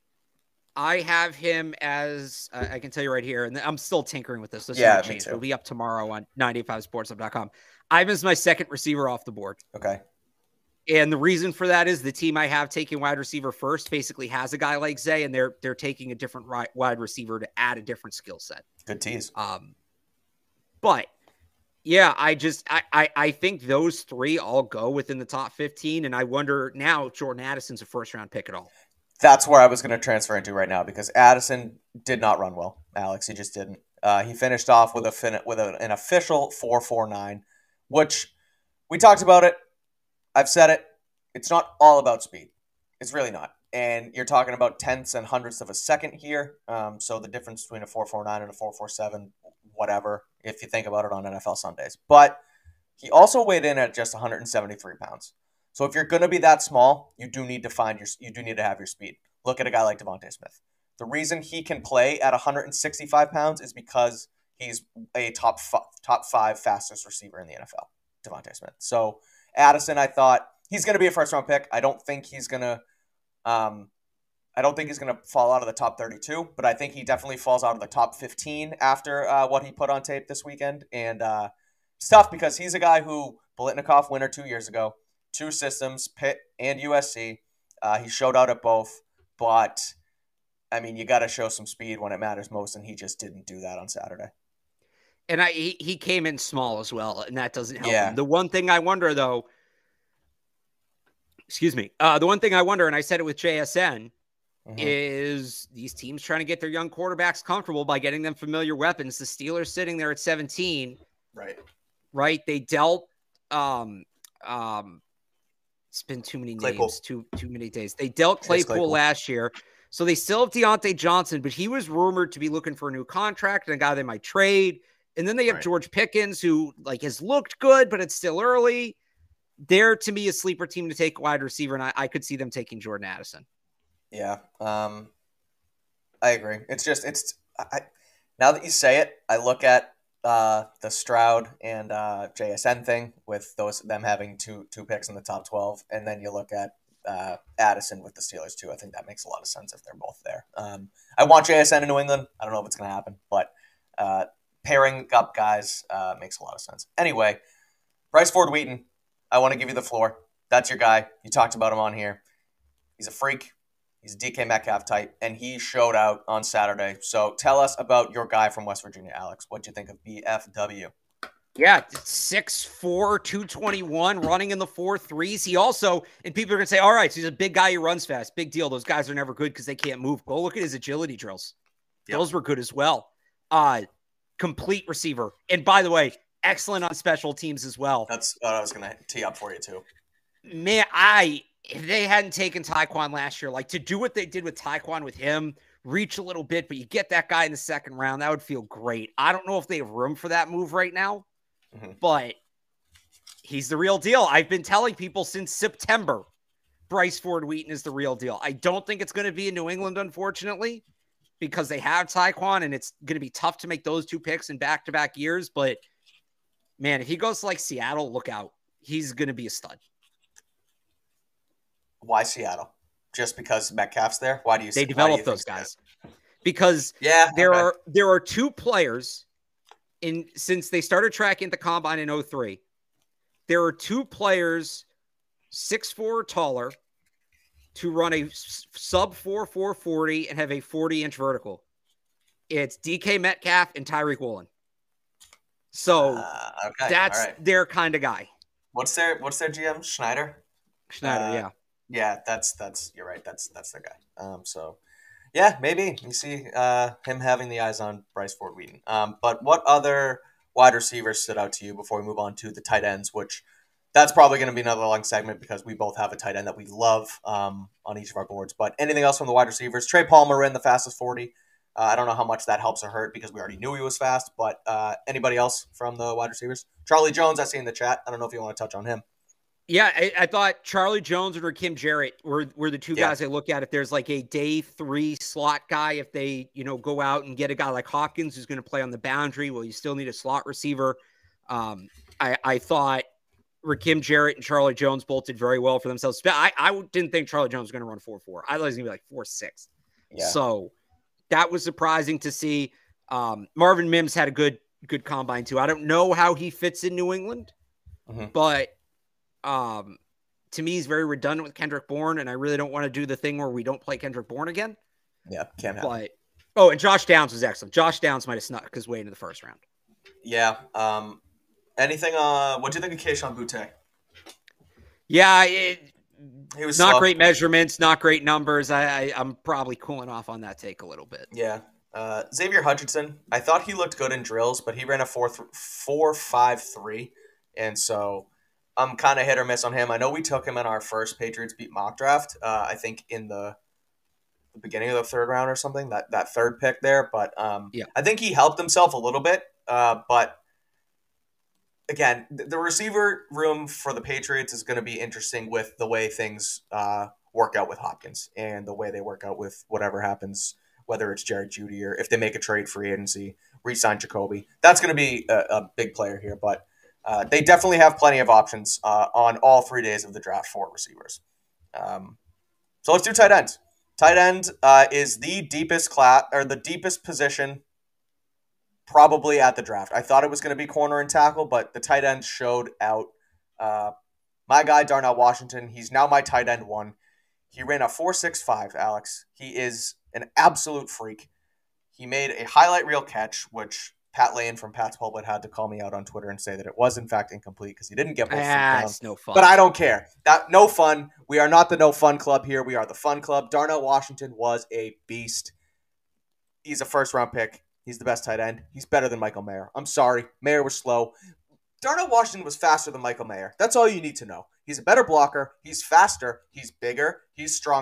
I have him as uh, I can tell you right here, and I'm still tinkering with this. This Yeah, will me change. too. It'll be up tomorrow on nine eighty-five sports hub dot com. I have him as my second receiver off the board. Okay. And the reason for that is the team I have taking wide receiver first basically has a guy like Zay, and they're they're taking a different ri- wide receiver to add a different skill set. Good tease. Um, but yeah, I just I, I I think those three all go within the top fifteen, and I wonder now if Jordan Addison's a first round pick at all. That's where I was going to transfer into right now because Addison did not run well. Alex, he just didn't. Uh, he finished off with a fin- with a, an official four four nine, which we talked about it. I've said it. It's not all about speed. It's really not. And you're talking about tenths and hundredths of a second here. Um, so the difference between a four four nine and a four four seven, whatever, if you think about it on N F L Sundays. But he also weighed in at just one hundred seventy-three pounds. So if you're going to be that small, you do need to find your, you do need to have your speed. Look at a guy like Devontae Smith. The reason he can play at one hundred sixty-five pounds is because he's a top f- top five fastest receiver in the N F L, Devontae Smith. So Addison, I thought he's going to be a first round pick. I don't think he's going to, um, I don't think he's going to fall out of the top thirty-two, but I think he definitely falls out of the top fifteen after uh, what he put on tape this weekend. And uh, it's tough because he's a guy who Biletnikoff winner two years ago, two systems, Pitt and U S C. Uh, he showed out at both, but I mean, you got to show some speed when it matters most, and he just didn't do that on Saturday. And I he, he came in small as well, and that doesn't help Yeah. him. The one thing I wonder, though, excuse me, uh, the one thing I wonder, and I said it with J S N, Mhm. is these teams trying to get their young quarterbacks comfortable by getting them familiar weapons. The Steelers sitting there at seventeen, Right. right? They dealt, um, um, it's been too many Claypool. names, too too many days. They dealt Chase Claypool, Claypool. last year. So they still have Deontay Johnson, but he was rumored to be looking for a new contract and a guy they might trade. And then they have right. George Pickens, who like has looked good, but it's still early. They're, to me, a sleeper team to take a wide receiver, and I, I could see them taking Jordan Addison. Yeah, um, I agree. It's just, it's I, now that you say it, I look at uh, the Stroud and uh, J S N thing with those them having two two picks in the top twelve, and then you look at uh, Addison with the Steelers too. I think that makes a lot of sense if they're both there. Um, I want J S N in New England. I don't know if it's going to happen, but uh, pairing up guys uh, makes a lot of sense. Anyway, Bryce Ford Wheaton, I want to give you the floor. That's your guy. You talked about him on here. He's a freak. He's a D K Metcalf type, and he showed out on Saturday. So tell us about your guy from West Virginia, Alex. What'd you think of B F W? Yeah, six four, two twenty-one, running in the four threes. He also, and people are going to say, all right, so he's a big guy who runs fast. Big deal. Those guys are never good because they can't move. Go look at his agility drills. Yep. Those were good as well. Uh, complete receiver. And by the way, excellent on special teams as well. That's what I was going to tee up for you too. Man, I... if they hadn't taken Tyquan last year, like to do what they did with Tyquan with him, reach a little bit, but you get that guy in the second round, that would feel great. I don't know if they have room for that move right now, mm-hmm. but he's the real deal. I've been telling people since September, Bryce Ford Wheaton is the real deal. I don't think it's going to be in New England, unfortunately, because they have Tyquan, and it's going to be tough to make those two picks in back-to-back years. But, man, if he goes to, like, Seattle, look out. He's going to be a stud. Why Seattle? Just because Metcalf's there? Why do you? They say, develop those guys that? Because yeah, there okay. are there are two players in since they started tracking the combine in oh three. There are two players, six four or taller, to run a sub four four forty and have a forty inch vertical. It's D K Metcalf and Tyreek Woolen. So uh, okay. that's right. their kind of guy. What's their What's their G M? Schneider. Schneider, uh, yeah. Yeah, that's that's you're right. That's that's the guy. Um, so yeah, maybe you see uh, him having the eyes on Bryce Ford Wheaton. Um, but what other wide receivers stood out to you before we move on to the tight ends? Which that's probably going to be another long segment because we both have a tight end that we love um, on each of our boards. But anything else from the wide receivers? Trey Palmer ran the fastest forty. Uh, I don't know how much that helps or hurt because we already knew he was fast. But uh, anybody else from the wide receivers? Charlie Jones, I see in the chat. I don't know if you want to touch on him. Yeah, I, I thought Charlie Jones and Rakim Jarrett were, were the two yeah. guys I look at. If there's like a day three slot guy, if they, you know, go out and get a guy like Hopkins who's going to play on the boundary, well, you still need a slot receiver. Um, I, I thought Rakim Jarrett and Charlie Jones both did very well for themselves. I, I didn't think Charlie Jones was going to run four four. I thought he was going to be like four six. Yeah. So that was surprising to see. Um, Marvin Mims had a good good combine too. I don't know how he fits in New England, mm-hmm. but Um, to me, he's very redundant with Kendrick Bourne, and I really don't want to do the thing where we don't play Kendrick Bourne again. Yeah, can't happen. But oh, and Josh Downs was excellent. Josh Downs might have snuck his way into the first round. Yeah. Um, anything? Uh, what do you think of Kayshon Boutte? Yeah, it, he was not slow. Great measurements, not great numbers. I, I I'm probably cooling off on that take a little bit. Yeah. Uh, Xavier Hutchinson, I thought he looked good in drills, but he ran a four th- four five three, and so. I'm kind of hit or miss on him. I know we took him in our first Patriots beat mock draft. Uh, I think in the, the beginning of the third round or something, that, that third pick there. But um, yeah. I think he helped himself a little bit. Uh, but again, the, the receiver room for the Patriots is going to be interesting with the way things uh, work out with Hopkins and the way they work out with whatever happens, whether it's Jared Jeudy or if they make a trade free agency, re-sign Jacoby. That's going to be a, a big player here. But Uh, they definitely have plenty of options uh, on all three days of the draft for receivers. Um, so let's do tight end. Tight end uh, is the deepest class or the deepest position probably at the draft. I thought it was going to be corner and tackle, but the tight end showed out. Uh, my guy, Darnell Washington, he's now my tight end one. He ran a four six five, Alex. He is an absolute freak. He made a highlight reel catch, which Pat Lane from Pat's Pulpit had to call me out on Twitter and say that it was, in fact, incomplete because he didn't get both. Ah, it's no fun. But I don't care. That no fun. We are not the no fun club here. We are the fun club. Darnell Washington was a beast. He's a first-round pick. He's the best tight end. He's better than Michael Mayer. I'm sorry. Mayer was slow. Darnell Washington was faster than Michael Mayer. That's all you need to know. He's a better blocker. He's faster. He's bigger. He's stronger.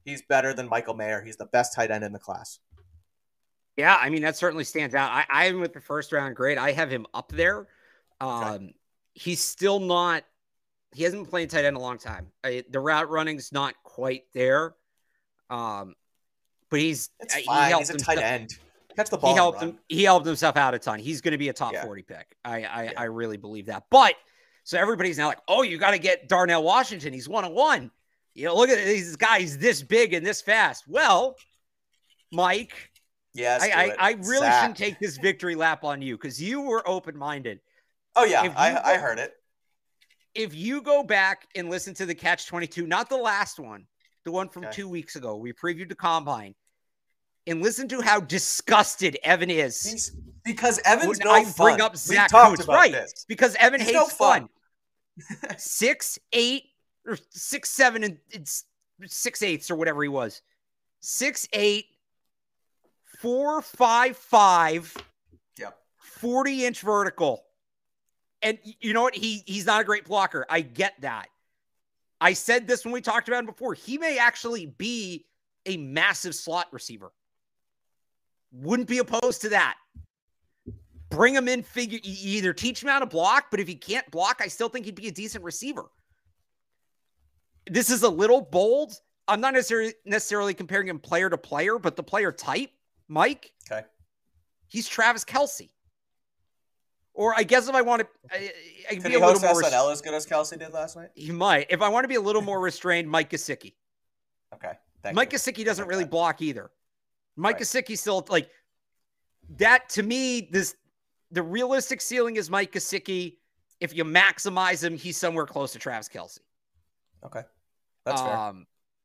He's better than Michael Mayer. He's the best tight end in the class. Yeah, I mean, that certainly stands out. I, I'm with the first round grade. I have him up there. Um, okay. He's still not, he hasn't been playing tight end in a long time. I, the route running's not quite there. Um, but he's, it's fine. He he's a tight end. Catch the ball. He helped him. He helped himself out a ton. He's going to be a top yeah. forty pick. I, I, yeah. I really believe that. But so everybody's now like, oh, you got to get Darnell Washington. He's one on one. You know, look at these guys this big and this fast. Well, Mike, yes, I, I, I really Zach. shouldn't take this victory lap on you because you were open minded. Oh yeah, I, go, I heard it. If you go back and listen to the Catch twenty-two, not the last one, the one from okay. two weeks ago, we previewed the combine. And listen to how disgusted Evan is. He's, because Evan's when no I fun. bring up Zach Kuntz, right? This. Because Evan He's hates no fun. fun. six, eight, or six, seven, and it's six eighths or whatever he was. Six, eight, four, five, five. Yep. forty inch vertical. And you know what? He he's not a great blocker. I get that. I said this when we talked about him before. He may actually be a massive slot receiver. Wouldn't be opposed to that. Bring him in, figure, you either teach him how to block, but if he can't block, I still think he'd be a decent receiver. This is a little bold. I'm not necessarily necessarily comparing him player to player, but the player type, Mike, okay, he's Travis Kelce. Or I guess if I want to, I, I can Could be he a little host more S N L as good as Kelce did last night? He might. If I want to be a little more restrained, Mike Gesicki. Okay. Thank Mike you. Gesicki doesn't like really that. block either. Mike right. Gesicki still like that to me. This the realistic ceiling is Mike Gesicki. If you maximize him, he's somewhere close to Travis Kelce. Okay, that's um, fair.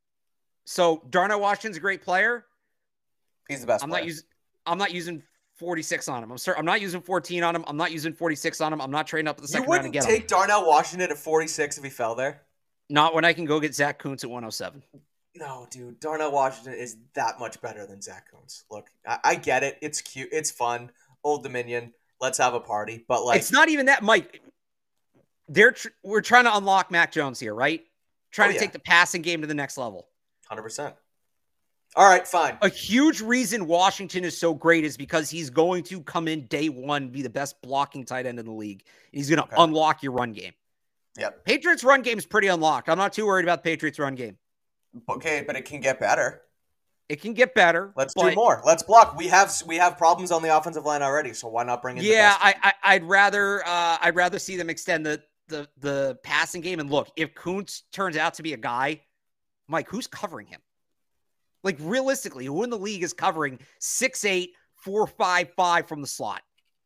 So Darnell Washington's a great player. He's the best. I'm player. not using. I'm not using forty-six on him. I'm sorry. I'm not using fourteen on him. I'm not using forty-six on him. I'm not trading up at the second you round to get him. You wouldn't take Darnell Washington at forty-six if he fell there. Not when I can go get Zach Kuntz at one oh seven. No, dude, Darnell Washington is that much better than Zach Kuntz. Look, I, I get it. It's cute. It's fun. Old Dominion. Let's have a party. But like, it's not even that, Mike. They're tr- we're trying to unlock Mac Jones here, right? Trying oh, to yeah. take the passing game to the next level. one hundred percent. All right, fine. A huge reason Washington is so great is because he's going to come in day one, be the best blocking tight end in the league. He's going to okay. unlock your run game. Yep. Patriots run game is pretty unlocked. I'm not too worried about the Patriots run game. Okay, but it can get better. It can get better. Let's but, do more. Let's block. We have we have problems on the offensive line already, so why not bring in? Yeah, the best I, I I'd rather uh, I'd rather see them extend the the the passing game. And look, if Kuntz turns out to be a guy, Mike, who's covering him? Like realistically, who in the league is covering six eight, four five five from the slot?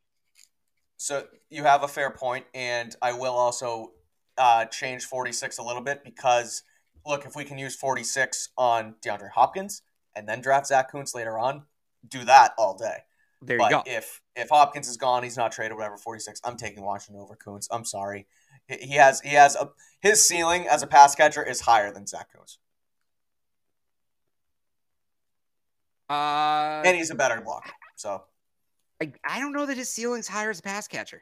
So you have a fair point, and I will also uh, change forty-six a little bit because. Look, if we can use forty-six on DeAndre Hopkins and then draft Zach Kuntz later on, do that all day. There but you go. If if Hopkins is gone, he's not traded, whatever, forty-six, I'm taking Washington over Kuntz. I'm sorry. He has he has a his ceiling as a pass catcher is higher than Zach Kuntz. Uh, and he's a better blocker. So I, I don't know that his ceiling's higher as a pass catcher.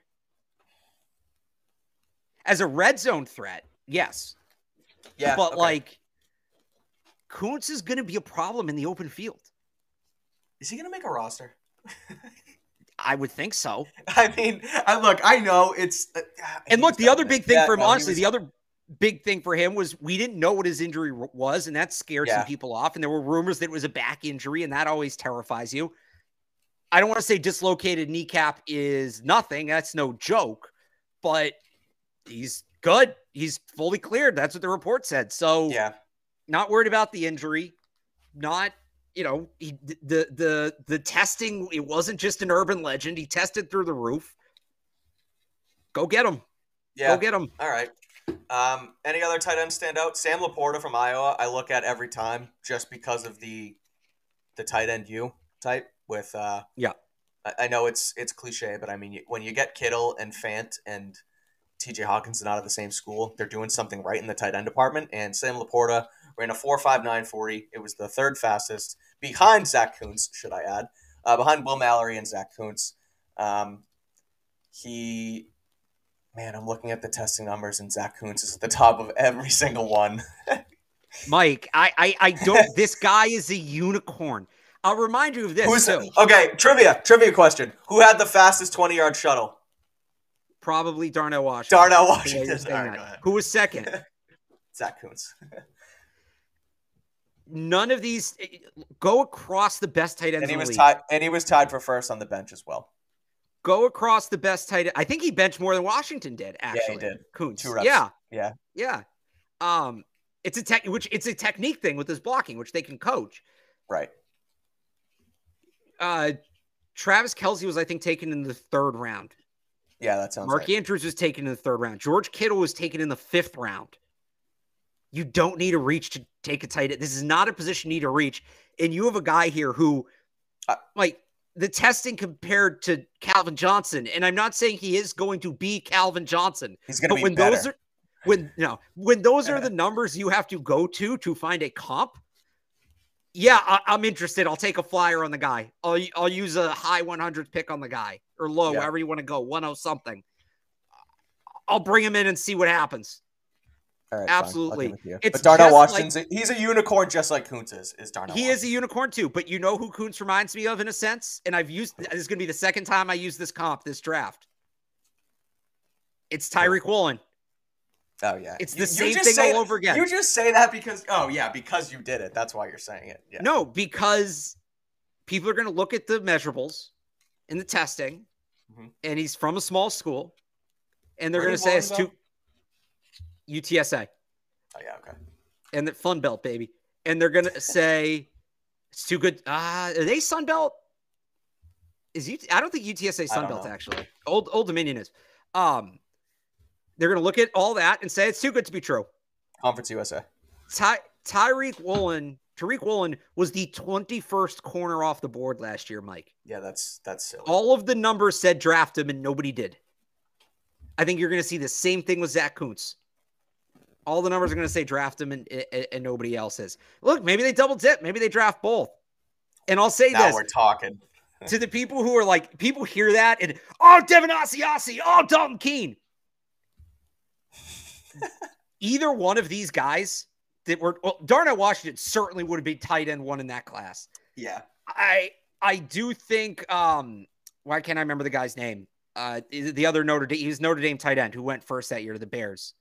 As a red zone threat, yes. Yeah, but okay. like, Kuntz is going to be a problem in the open field. Is he going to make a roster? I would think so. I mean, I look, I know it's. Uh, and look, the other big thing yeah, for him, no, honestly, was... the other big thing for him was we didn't know what his injury was, and that scared yeah. some people off. And there were rumors that it was a back injury, and that always terrifies you. I don't want to say dislocated kneecap is nothing. That's no joke, but he's good. He's fully cleared. That's what the report said. So yeah, not worried about the injury. Not, you know, he, the, the, the testing, it wasn't just an urban legend. He tested through the roof. Go get him. Yeah. Go get him. All right. Um, any other tight ends stand out? Sam Laporta from Iowa, I look at every time just because of the, the tight end you type with, uh, yeah, I, I know it's, it's cliche, but I mean, when you get Kittle and Fant and T J Hawkinson out of the same school, they're doing something right in the tight end department. And Sam Laporta ran a four five nine forty. It was the third fastest behind Zach Kuntz, should I add, uh, behind Will Mallory and Zach Kuntz. Um, he, man, I'm looking at the testing numbers and Zach Kuntz is at the top of every single one. Mike, I, I, I don't. This guy is a unicorn. I'll remind you of this. Who's too. okay? Trivia, trivia question: who had the fastest twenty-yard shuttle? Probably Darnell Washington. Darnell Yeah, Washington. you're saying All right, that. go ahead. Who was second? Zach Kuntz. None of these go across the best tight ends And he in the was league. tied. And he was tied for first on the bench as well. Go across the best tight end. I think he benched more than Washington did. Actually, Yeah, he did. Kuntz. Two reps. Yeah, Yeah. yeah. Um, it's a tech, which it's a technique thing with his blocking, which they can coach. Right. Uh, Travis Kelce was, I think, taken in the third round. Yeah, that sounds Mark right. Andrews was taken in the third round. George Kittle was taken in the fifth round. You don't need a reach to take a tight end. This is not a position you need to reach. And you have a guy here who, Uh, like, the testing compared to Calvin Johnson, and I'm not saying he is going to be Calvin Johnson. He's going to but be when better. those are when you know when those are the numbers you have to go to to find a comp, yeah, I, I'm interested. I'll take a flyer on the guy. I'll I'll use a high one hundredth pick on the guy or low, Yeah. wherever you want to go, one oh something. I'll bring him in and see what happens. All right, fine. I'll Absolutely. give it to you. It's But Darnell just Washington's like- a, he's a unicorn just like Kuntz is. Is Darnell? He Washington. is a unicorn too, but you know who Kuntz reminds me of in a sense? And I've used, this is going to be the second time I use this comp, this draft. It's Tyreek Woolen. Oh yeah, It's You- the you same just thing say- all over again. You just say that because oh yeah, because you did it. That's why you're saying it. Yeah. No, because people are going to look at the measurables and the testing, Mhm. and he's from a small school, and they're Where going did to say Woolen it's go? too U T S A Oh yeah. Okay. and the Fun Belt, baby. And they're going to say it's too good. Uh, are they Sun Belt? Is U- I don't think U T S A Sun don't Belt know. actually. Old Old Dominion is. Um, they're going to look at all that and say it's too good to be true. Conference U S A. Ty- Tyreek Woolen, Tariq Woolen was the twenty-first corner off the board last year, Mike. Yeah, that's that's silly. All of the numbers said draft him, and nobody did. I think you're going to see the same thing with Zach Kuntz. All the numbers are going to say draft him, and, and, and nobody else is. Look, maybe they double dip. Maybe they draft both. And I'll say now this we're talking. to the people who are like, people hear that and, oh, Devin Asiasi, oh, Dalton Keene. Either one of these guys that were, well, Darnell Washington certainly would have been tight end one in that class. Yeah. I I do think, um, why can't I remember the guy's name? Uh, the other Notre Dame, he was Notre Dame tight end who went first that year to the Bears.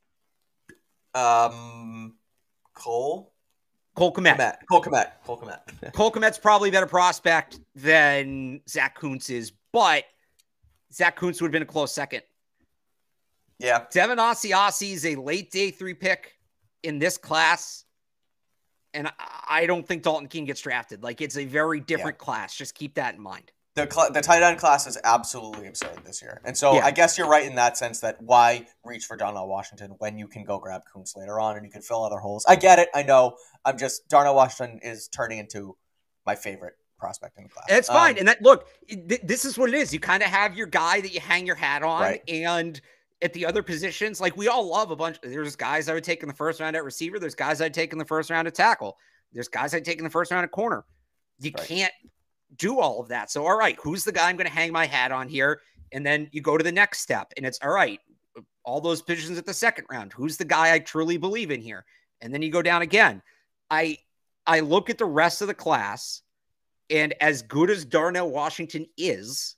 Um, Cole. Cole Kmet. Komet. Cole Komet. Cole Komet. Cole Kmet's probably a better prospect than Zach Kuntz is, but Zach Kuntz would have been a close second. Yeah. Devin Asiasi is a late day three pick in this class, and I, I don't think Dalton Keene gets drafted. Like, it's a very different Yeah. class. Just keep that in mind. The cl- the tight end class is absolutely absurd this year. And so Yeah. I guess you're right in that sense that why reach for Darnell Washington when you can go grab Kuntz later on and you can fill other holes. I get it. I know. I'm just Darnell Washington is turning into my favorite prospect in the class. It's fine. Um, And that, look, th- this is what it is. You kind of have your guy that you hang your hat on, Right. and at the other positions, like we all love a bunch. There's guys I would take in the first round at receiver. There's guys I'd take in the first round at tackle. There's guys I'd take in the first round at corner. You Right. can't do all of that. So, all right, who's the guy I'm going to hang my hat on here? And then you go to the next step, and it's all right, all those positions at the second round. Who's the guy I truly believe in here? And then you go down again. I I look at the rest of the class, and as good as Darnell Washington is,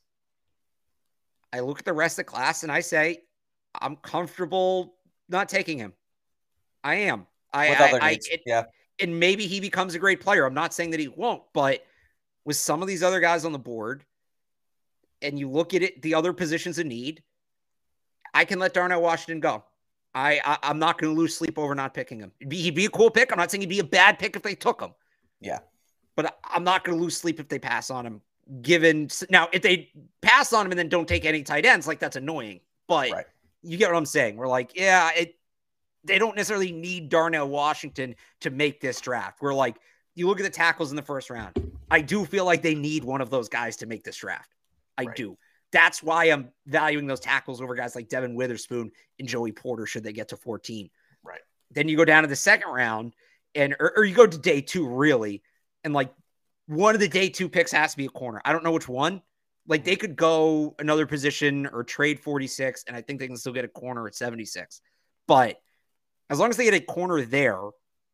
I look at the rest of the class and I say, I'm comfortable not taking him. I am. I, with I, other I needs. it, yeah. and maybe he becomes a great player. I'm not saying that he won't, but with some of these other guys on the board, and you look at it, the other positions in need, I can let Darnell Washington go. I, I I'm not going to lose sleep over not picking him. He'd be, he'd be a cool pick. I'm not saying he'd be a bad pick if they took him. Yeah. But I'm not going to lose sleep if they pass on him. Given now, if they pass on him and then don't take any tight ends, like that's annoying. But Right. you get what I'm saying. We're like, yeah, it. They don't necessarily need Darnell Washington to make this draft. We're like, you look at the tackles in the first round. I do feel like they need one of those guys to make this draft. I Right. do. That's why I'm valuing those tackles over guys like Devin Witherspoon and Joey Porter should they get to fourteen. Right. Then you go down to the second round, and or, or you go to day two, really, and like one of the day two picks has to be a corner. I don't know which one. Like they could go another position or trade forty-six, and I think they can still get a corner at seventy-six. But as long as they get a corner there,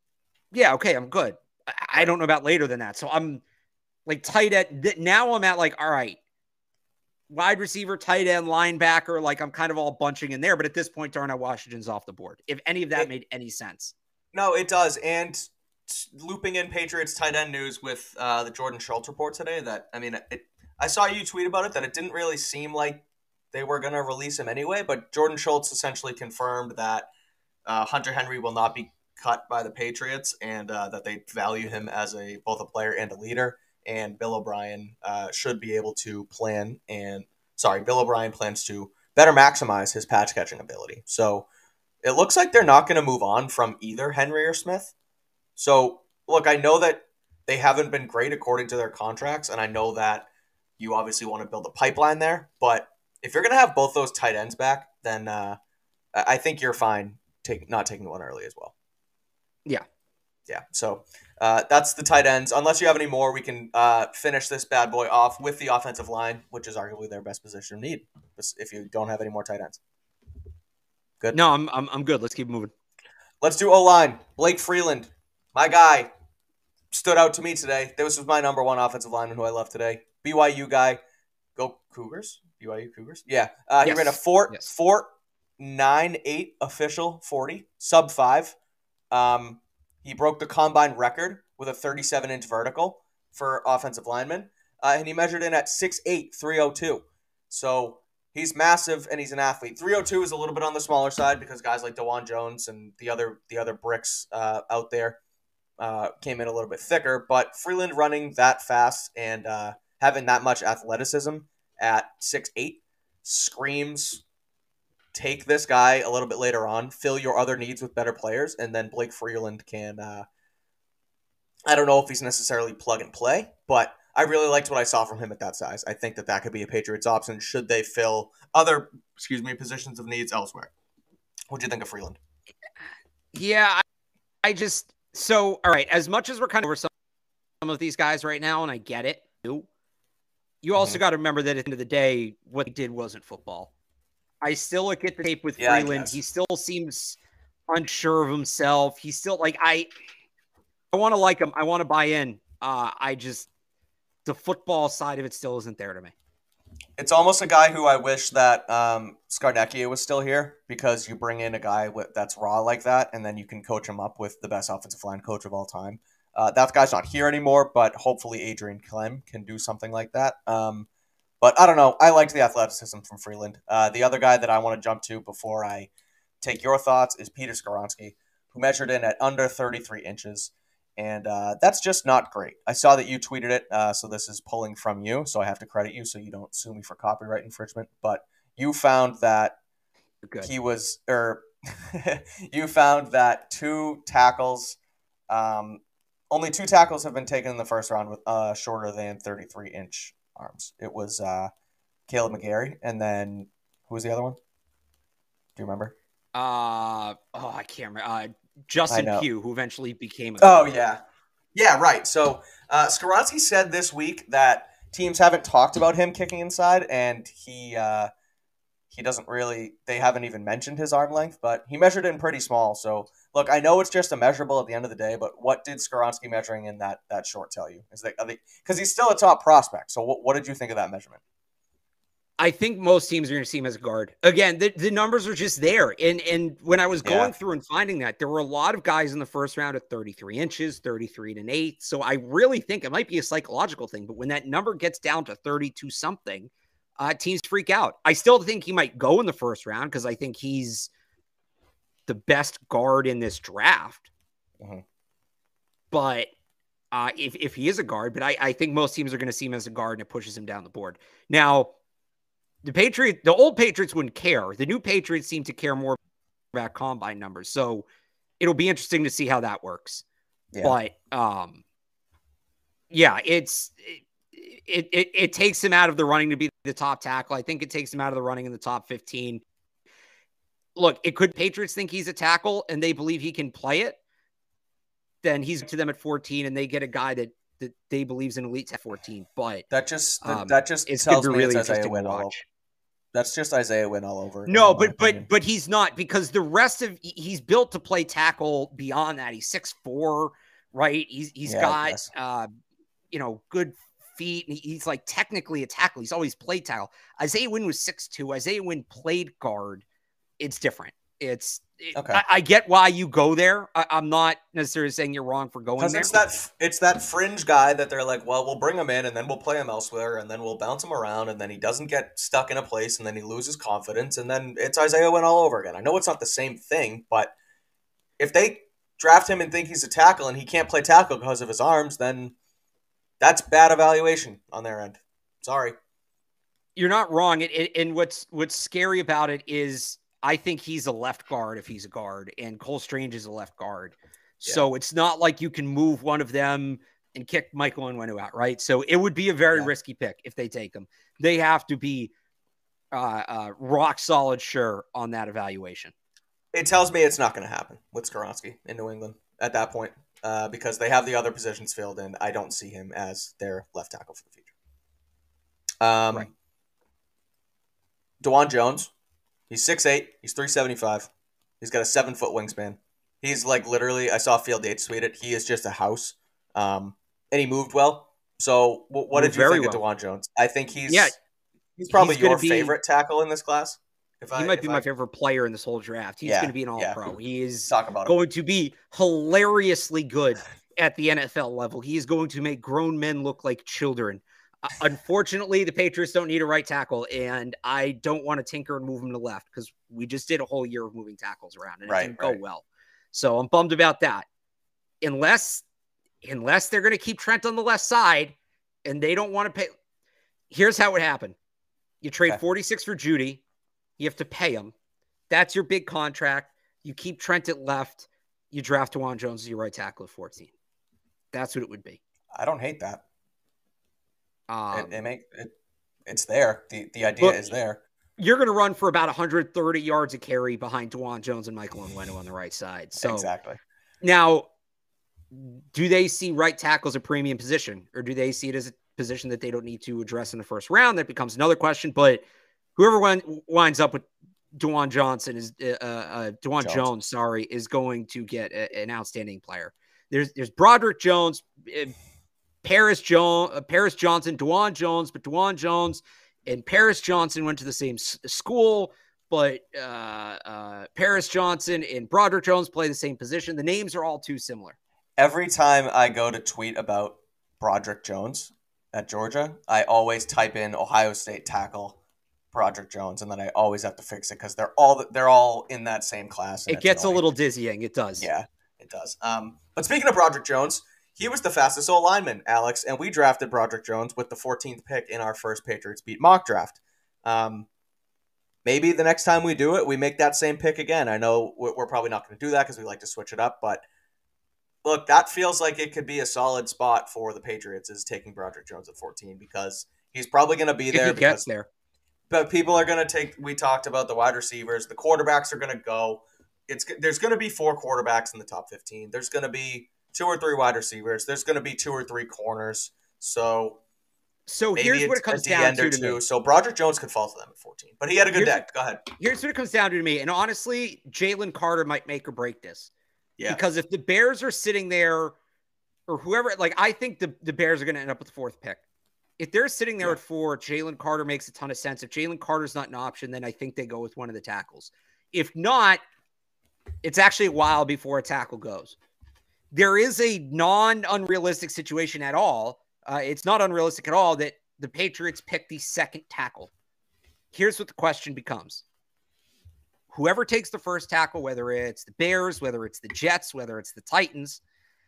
yeah, okay, I'm good. I, I don't know about later than that. So I'm like tight end. Th- now I'm at like, all right, wide receiver, tight end, linebacker. Like I'm kind of all bunching in there. But at this point, Darnell Washington's off the board. If any of that it, made any sense. No, it does. And looping in Patriots tight end news with uh, the Jordan Schultz report today that, I mean, it, I saw you tweet about it, that it didn't really seem like they were going to release him anyway. But Jordan Schultz essentially confirmed that uh, Hunter Henry will not be cut by the Patriots and uh, that they value him as a both a player and a leader. And Bill O'Brien uh, should be able to plan and sorry, Bill O'Brien plans to better maximize his pass catching ability. So it looks like they're not going to move on from either Henry or Smith. So look, I know that they haven't been great according to their contracts, and I know that you obviously want to build a pipeline there. But if you're going to have both those tight ends back, then uh, I think you're fine take, not taking one early as well. Yeah. Yeah, so uh, that's the tight ends. Unless you have any more, we can uh, finish this bad boy off with the offensive line, which is arguably their best position of need if you don't have any more tight ends. Good? No, I'm I'm, I'm good. Let's keep moving. Let's do O-line. Blake Freeland, my guy, stood out to me today. This was my number one offensive lineman who I love today. B Y U guy. Go Cougars? B Y U Cougars? Yeah. Uh, yes. He ran a four, yes. four, nine, eight official forty, sub five. Um, He broke the combine record with a thirty-seven inch vertical for offensive linemen. Uh, and he measured in at six eight, three oh two. So he's massive and he's an athlete. three oh two is a little bit on the smaller side because guys like DeJuan Jones and the other the other bricks uh, out there uh, came in a little bit thicker. But Freeland running that fast and uh, having that much athleticism at six eight screams take this guy a little bit later on, fill your other needs with better players, and then Blake Freeland can, uh, I don't know if he's necessarily plug and play, but I really liked what I saw from him at that size. I think that that could be a Patriots option should they fill other, excuse me, positions of needs elsewhere. What do you think of Freeland? Yeah, I, I just, so, all right, as much as we're kind of over some, some of these guys right now, and I get it, you, you also mm-hmm. got to remember that at the end of the day, what they did wasn't football. I still look at the tape with yeah, Freeland. He still seems unsure of himself. He's still like, I, I want to like him. I want to buy in. Uh, I just, the football side of it still isn't there to me. It's almost a guy who I wish that um, Scarnecchia was still here because you bring in a guy with, that's raw like that, and then you can coach him up with the best offensive line coach of all time. Uh, that guy's not here anymore, but hopefully Adrian Clem can do something like that. Um, But I don't know. I liked the athleticism from Freeland. Uh, the other guy that I want to jump to before I take your thoughts is Peter Skoronski, who measured in at under thirty-three inches. And uh, that's just not great. I saw that you tweeted it, uh, so this is pulling from you, so I have to credit you so you don't sue me for copyright infringement. But you found that Good. he was, or you found that two tackles, um, only two tackles have been taken in the first round with uh, shorter than thirty-three inch arms. It was uh, Caleb McGarry, and then who was the other one? Do you remember? Uh oh, I can't remember. Uh, Justin Pugh, who eventually became. A oh yeah, yeah, right. So uh, Skoronski said this week that teams haven't talked about him kicking inside, and he uh, he doesn't really. They haven't even mentioned his arm length, but he measured in pretty small. So look, I know it's just a measurable at the end of the day, but what did Skoronski measuring in that that short tell you? Is that because he's still a top prospect? So what, what did you think of that measurement? I think most teams are going to see him as a guard. Again, the, the numbers are just there. And and when I was going yeah. through and finding that, there were a lot of guys in the first round at thirty-three inches, thirty-three and an eighth. So I really think it might be a psychological thing. But when that number gets down to thirty-two something, uh, teams freak out. I still think he might go in the first round because I think he's the best guard in this draft. Mm-hmm. But uh, if, if he is a guard, but I, I think most teams are going to see him as a guard and it pushes him down the board. Now, the Patriot, the old Patriots wouldn't care. The new Patriots seem to care more about combine numbers. So it'll be interesting to see how that works. Yeah. But um, yeah, it's it, it it takes him out of the running to be the top tackle. I think it takes him out of the running in the top fifteen. Look, it could Patriots think he's a tackle and they believe he can play it. Then he's to them at fourteen and they get a guy that that they believe is an elite at fourteen. But that just that, um, that just it's tells me really it's Isaiah Wynn all over. That's just Isaiah Wynn all over. No, but but but he's not, because the rest of he's built to play tackle beyond that. He's six foot four, right? He's he's Yeah, got uh, you know, good feet, and he's like technically a tackle. He's always played tackle. Isaiah Wynn was six foot two. Isaiah Wynn played guard. It's different. It's it, okay. I, I get why you go there. I, I'm not necessarily saying you're wrong for going there. It's that it's that fringe guy that they're like, well, we'll bring him in and then we'll play him elsewhere and then we'll bounce him around and then he doesn't get stuck in a place and then he loses confidence and then it's Isaiah Wynn all over again. I know it's not the same thing, but if they draft him and think he's a tackle and he can't play tackle because of his arms, then that's bad evaluation on their end. Sorry. You're not wrong. It, it, and what's what's scary about it is I think he's a left guard if he's a guard, and Cole Strange is a left guard. Yeah. So it's not like you can move one of them and kick Michael Onwenu out, right? So it would be a very yeah. risky pick if they take him. They have to be uh, uh, rock solid sure on that evaluation. It tells me it's not going to happen with Skoronski in New England at that point uh, because they have the other positions filled, and I don't see him as their left tackle for the future. Um, right. DeJuan Jones. He's six foot eight. He's three seventy-five. He's got a seven-foot wingspan. He's like literally, I saw Field Yates tweet it, he is just a house. Um, and he moved well. So w- what did you Very think well. of DeJuan Jones? I think he's yeah, he's probably he's your be, favorite tackle in this class. If he I, might be I, my favorite player in this whole draft. He's yeah, going to be an all-pro. Yeah. He is Talk about going him. to be hilariously good at the N F L level. He is going to make grown men look like children. Uh, unfortunately, the Patriots don't need a right tackle, and I don't want to tinker and move him to left because we just did a whole year of moving tackles around, and right, it didn't right. go well. So I'm bummed about that. Unless, unless they're going to keep Trent on the left side, and they don't want to pay. Here's how it happened: you trade okay. forty-six for Judy, you have to pay him. That's your big contract. You keep Trent at left. You draft DeJuan Jones as your right tackle at fourteen. That's what it would be. I don't hate that. Um, it, it make it, it's there. The the idea is there. You're going to run for about one hundred thirty yards a carry behind DeJuan Jones and Michael Onwenu on the right side. So exactly. Now, do they see right tackle as a premium position, or do they see it as a position that they don't need to address in the first round? That becomes another question. But whoever wind, winds up with DeJuan Johnson is uh, uh, DeJuan Jones. Jones, sorry, is going to get a, an outstanding player. There's there's Broderick Jones. Uh, Paris Jones, uh, Paris Johnson, DeJuan Jones, but DeJuan Jones and Paris Johnson went to the same s- school, but uh, uh, Paris Johnson and Broderick Jones play the same position. The names are all too similar. Every time I go to tweet about Broderick Jones at Georgia, I always type in Ohio State tackle Broderick Jones, and then I always have to fix it because they're all they're all in that same class. It gets annoying. A little dizzying. It does. Yeah, it does. Um, but speaking of Broderick Jones, he was the fastest O lineman, Alex, and we drafted Broderick Jones with the fourteenth pick in our first Patriots Beat mock draft. Um, maybe the next time we do it, we make that same pick again. I know we're probably not going to do that because we like to switch it up, but look, that feels like it could be a solid spot for the Patriots is taking Broderick Jones at fourteen because he's probably going to be there. If he because, gets there. But people are going to take, we talked about the wide receivers, the quarterbacks are going to go. It's There's going to be four quarterbacks in the top fifteen. There's going to be two or three wide receivers. There's going to be two or three corners. So, so here's what it comes down to, to me. So Broderick Jones could fall to them at fourteen, but he had a good deck. Go ahead. Here's what it comes down to, to me. And honestly, Jalen Carter might make or break this. Yeah. Because if the Bears are sitting there or whoever, like I think the, the Bears are going to end up with the fourth pick. If they're sitting there yeah. at four, Jalen Carter makes a ton of sense. If Jalen Carter's not an option, then I think they go with one of the tackles. If not, it's actually a while before a tackle goes. There is a non-unrealistic situation at all. Uh, it's not unrealistic at all that the Patriots pick the second tackle. Here's what the question becomes. Whoever takes the first tackle, whether it's the Bears, whether it's the Jets, whether it's the Titans,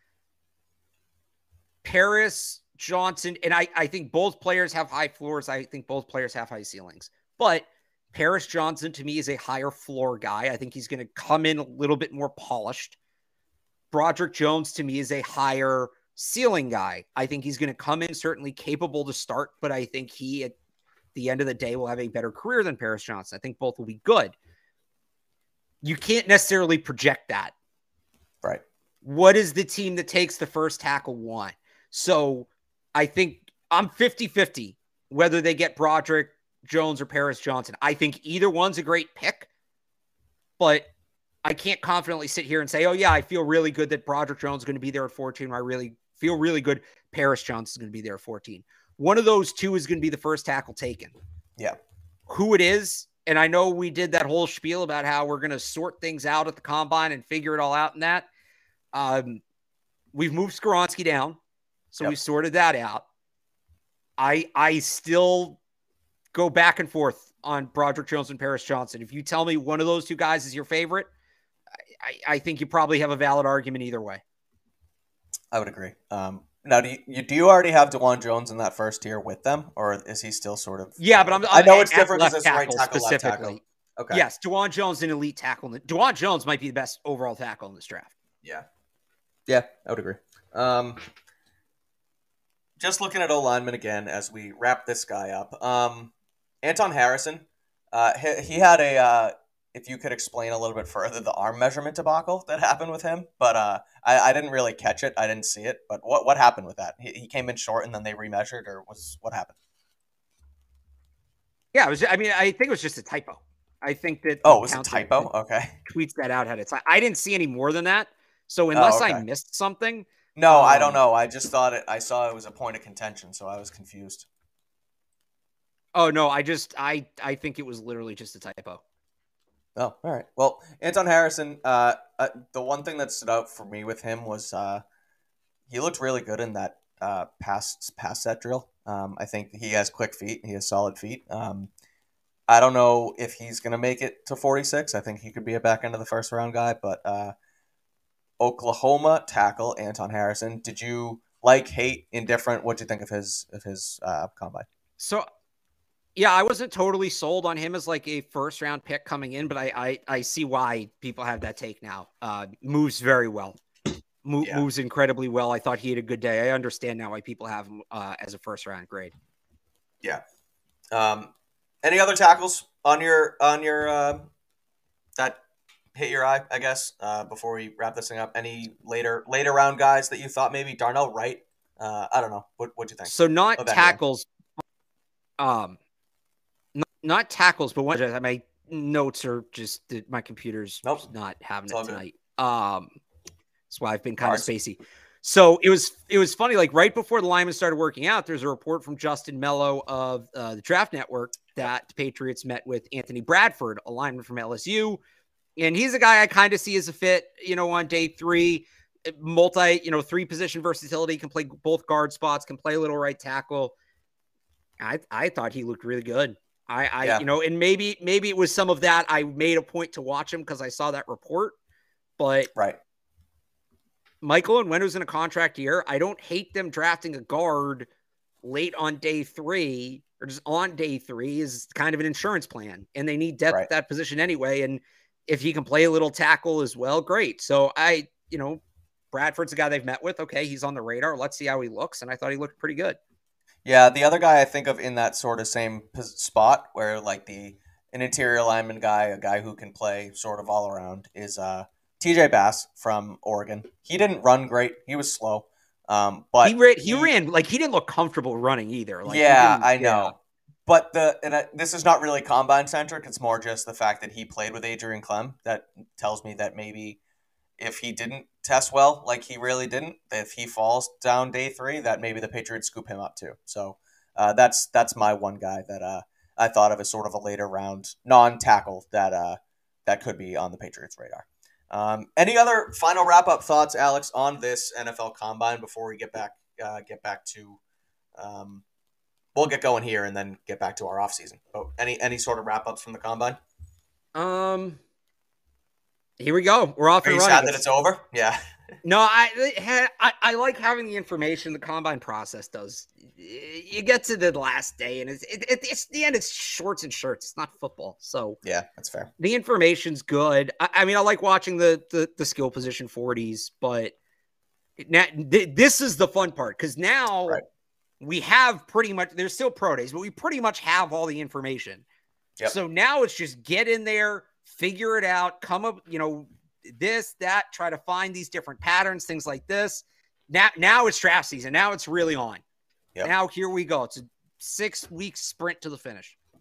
Paris Johnson, and I, I think both players have high floors. I think both players have high ceilings. But Paris Johnson, to me, is a higher floor guy. I think he's going to come in a little bit more polished. Broderick Jones, to me, is a higher ceiling guy. I think he's going to come in certainly capable to start, but I think he, at the end of the day, will have a better career than Paris Johnson. I think both will be good. You can't necessarily project that. Right. What is the team that takes the first tackle want? So I think I'm fifty-fifty whether they get Broderick Jones or Paris Johnson. I think either one's a great pick, but I can't confidently sit here and say, oh, yeah, I feel really good that Broderick Jones is going to be there at fourteen. Or I really feel really good Paris Johnson is going to be there at fourteen. One of those two is going to be the first tackle taken. Yeah. Who it is, and I know we did that whole spiel about how we're going to sort things out at the combine and figure it all out in that. Um, we've moved Skoronski down, so yep. we've sorted that out. I I still go back and forth on Broderick Jones and Paris Johnson. If you tell me one of those two guys is your favorite, I, I think you probably have a valid argument either way. I would agree. Um, now, do you, do you already have DeJuan Jones in that first tier with them, or is he still sort of? Yeah, but I'm. I know it's different because it's right tackle, left tackle. Okay. Yes, DeJuan Jones, an elite tackle. DeJuan Jones might be the best overall tackle in this draft. Yeah. Yeah, I would agree. Um, just looking at O-lineman again as we wrap this guy up. Um, Anton Harrison, uh, he, he had a, uh, if you could explain a little bit further, the arm measurement debacle that happened with him. But uh, I, I didn't really catch it. I didn't see it. But what, what happened with that? He, he came in short and then they remeasured, or was what happened? Yeah, it was. I mean, I think it was just a typo. I think that. Oh, it was a typo? Okay. Tweets that out had it. I didn't see any more than that. So unless oh, okay. I missed something. No, um, I don't know. I just thought it, I saw it was a point of contention, so I was confused. Oh, no, I just, I, I think it was literally just a typo. Oh, all right. Well, Anton Harrison, uh, uh, the one thing that stood out for me with him was uh, he looked really good in that uh, pass, pass set drill. Um, I think he has quick feet. He has solid feet. Um, I don't know if he's going to make it to forty-six. I think he could be a back end of the first round guy, but uh, Oklahoma tackle Anton Harrison. Did you like, hate, indifferent? What'd you think of his of his uh, combine? So, yeah, I wasn't totally sold on him as like a first round pick coming in, but I I, I see why people have that take now. Uh, moves very well. Mo- yeah. Moves incredibly well. I thought he had a good day. I understand now why people have him uh, as a first round grade. Yeah. Um, any other tackles on your on your uh, that hit your eye, I guess, uh, before we wrap this thing up? Any later later round guys that you thought maybe? Darnell Wright? Uh, I don't know. What what'd you think? So not tackles. Um, not, not tackles, but one. My notes are just that my computer's nope. not having it's it tonight. Good. Um, that's why I've been kind Hard. of spacey. So it was it was funny. Like right before the linemen started working out, there's a report from Justin Mello of uh, the Draft Network that the Patriots met with Anthony Bradford, a lineman from L S U. And he's a guy I kind of see as a fit, you know, on day three, multi, you know, three position versatility, can play both guard spots, can play a little right tackle. I I thought he looked really good. I, I yeah. you know, and maybe, maybe it was some of that. I made a point to watch him because I saw that report, but right. Michael Onwenu's in a contract year. I don't hate them drafting a guard late on day three or just on day three is kind of an insurance plan, and they need depth right. at that position anyway. And if he can play a little tackle as well, great. So I, you know, Bradford's a guy they've met with. Okay, he's on the radar. Let's see how he looks. And I thought he looked pretty good. Yeah, the other guy I think of in that sort of same spot where like the an interior lineman guy, a guy who can play sort of all around, is uh, T J Bass from Oregon. He didn't run great. He was slow. Um, but he ran, he, he ran like he didn't look comfortable running either. Like, yeah, I know. Yeah. But the and I, this is not really combine centric. It's more just the fact that he played with Adrian Clem that tells me that maybe if he didn't test well, like he really didn't, if he falls down day three, that maybe the Patriots scoop him up too. So uh, that's that's my one guy that uh, I thought of as sort of a later round non-tackle that uh, that could be on the Patriots' radar. Um, any other final wrap-up thoughts, Alex, on this N F L Combine before we get back uh, get back to um, we'll get going here and then get back to our offseason. Oh, any any sort of wrap-ups from the Combine? Um. Here we go. We're off Are and you running. sad that it's over? Yeah. No, I, I I like having the information the combine process does. You get to the last day, and it's it, it, it's the end. It's shorts and shirts. It's not football, so yeah, that's fair. The information's good. I, I mean, I like watching the the, the skill position forties, but now th- this is the fun part because now right. we have pretty much. There's still pro days, but we pretty much have all the information. Yep. So now it's just get in there. Figure it out, come up, you know, this, that, try to find these different patterns, things like this. Now, now it's draft season. Now it's really on. Yep. Now here we go. It's a six week sprint to the finish.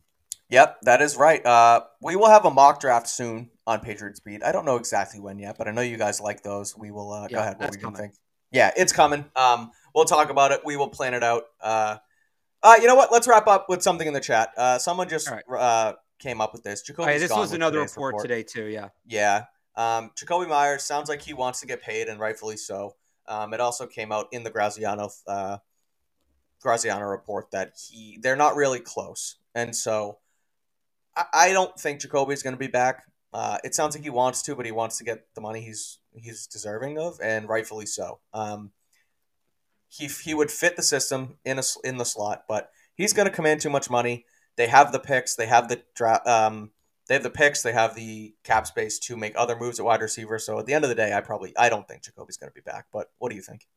Yep, that is right. Uh, we will have a mock draft soon on Patriot Speed. I don't know exactly when yet, but I know you guys like those. We will uh, Yeah, go ahead. What that's we can coming. think? Yeah, it's coming. Um, we'll talk about it. We will plan it out. Uh, uh, you know what? Let's wrap up with something in the chat. Uh, someone just All right. uh, came up with this. Oh, Jacoby's yeah, this gone was with another today's report, report today too. Yeah. Yeah. Um, Jacoby Myers sounds like he wants to get paid, and rightfully so. Um, it also came out in the Graziano uh, Graziano report that he they're not really close, and so I, I don't think Jacoby's going to be back. Uh, it sounds like he wants to, but he wants to get the money he's he's deserving of, and rightfully so. Um, he he would fit the system in a in the slot, but he's going to command too much money. They have the picks, they have the draft. Um, They have the picks. They have the cap space to make other moves at wide receiver. So at the end of the day, I probably I don't think Jacoby's going to be back. But what do you think?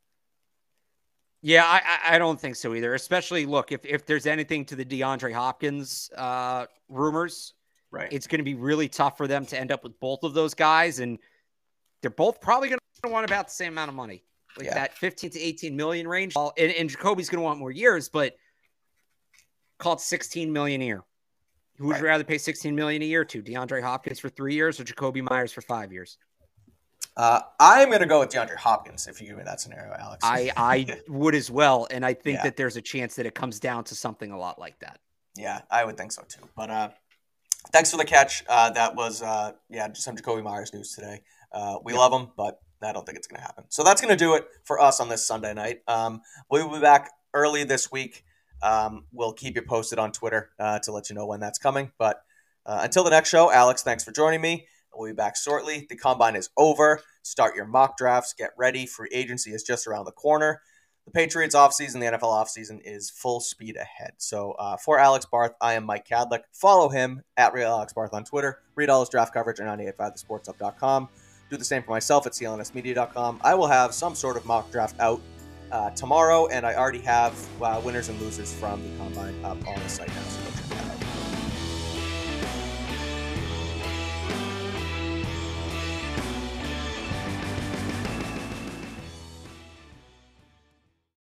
Yeah, I, I don't think so either. Especially, look, if, if there's anything to the DeAndre Hopkins uh, rumors, Right. it's going to be really tough for them to end up with both of those guys. And they're both probably going to want about the same amount of money, like Yeah. that fifteen to eighteen million range. And, and Jacoby's going to want more years, but call it sixteen million a year. Who would Right. you rather pay sixteen million a year to? DeAndre Hopkins for three years or Jacoby Myers for five years? Uh, I'm going to go with DeAndre Hopkins if you give me that scenario, Alex. I, I would as well. And I think Yeah. that there's a chance that it comes down to something a lot like that. Yeah, I would think so too. But uh, thanks for the catch. Uh, that was, uh, yeah, just some Jacoby Myers news today. Uh, we Yeah. love him, but I don't think it's going to happen. So that's going to do it for us on this Sunday night. Um, we will be back early this week. Um, we'll keep you posted on Twitter uh, to let you know when that's coming. But uh, until the next show, Alex, thanks for joining me. We'll be back shortly. The Combine is over. Start your mock drafts. Get ready. Free agency is just around the corner. The Patriots offseason, the N F L offseason is full speed ahead. So uh, for Alex Barth, I am Mike Kadlick. Follow him at Real Alex Barth on Twitter. Read all his draft coverage at ninety-eight point five the sports hub dot com. Do the same for myself at C L N S media dot com. I will have some sort of mock draft out uh, tomorrow, and I already have uh, winners and losers from the Combine up on the site now. So go check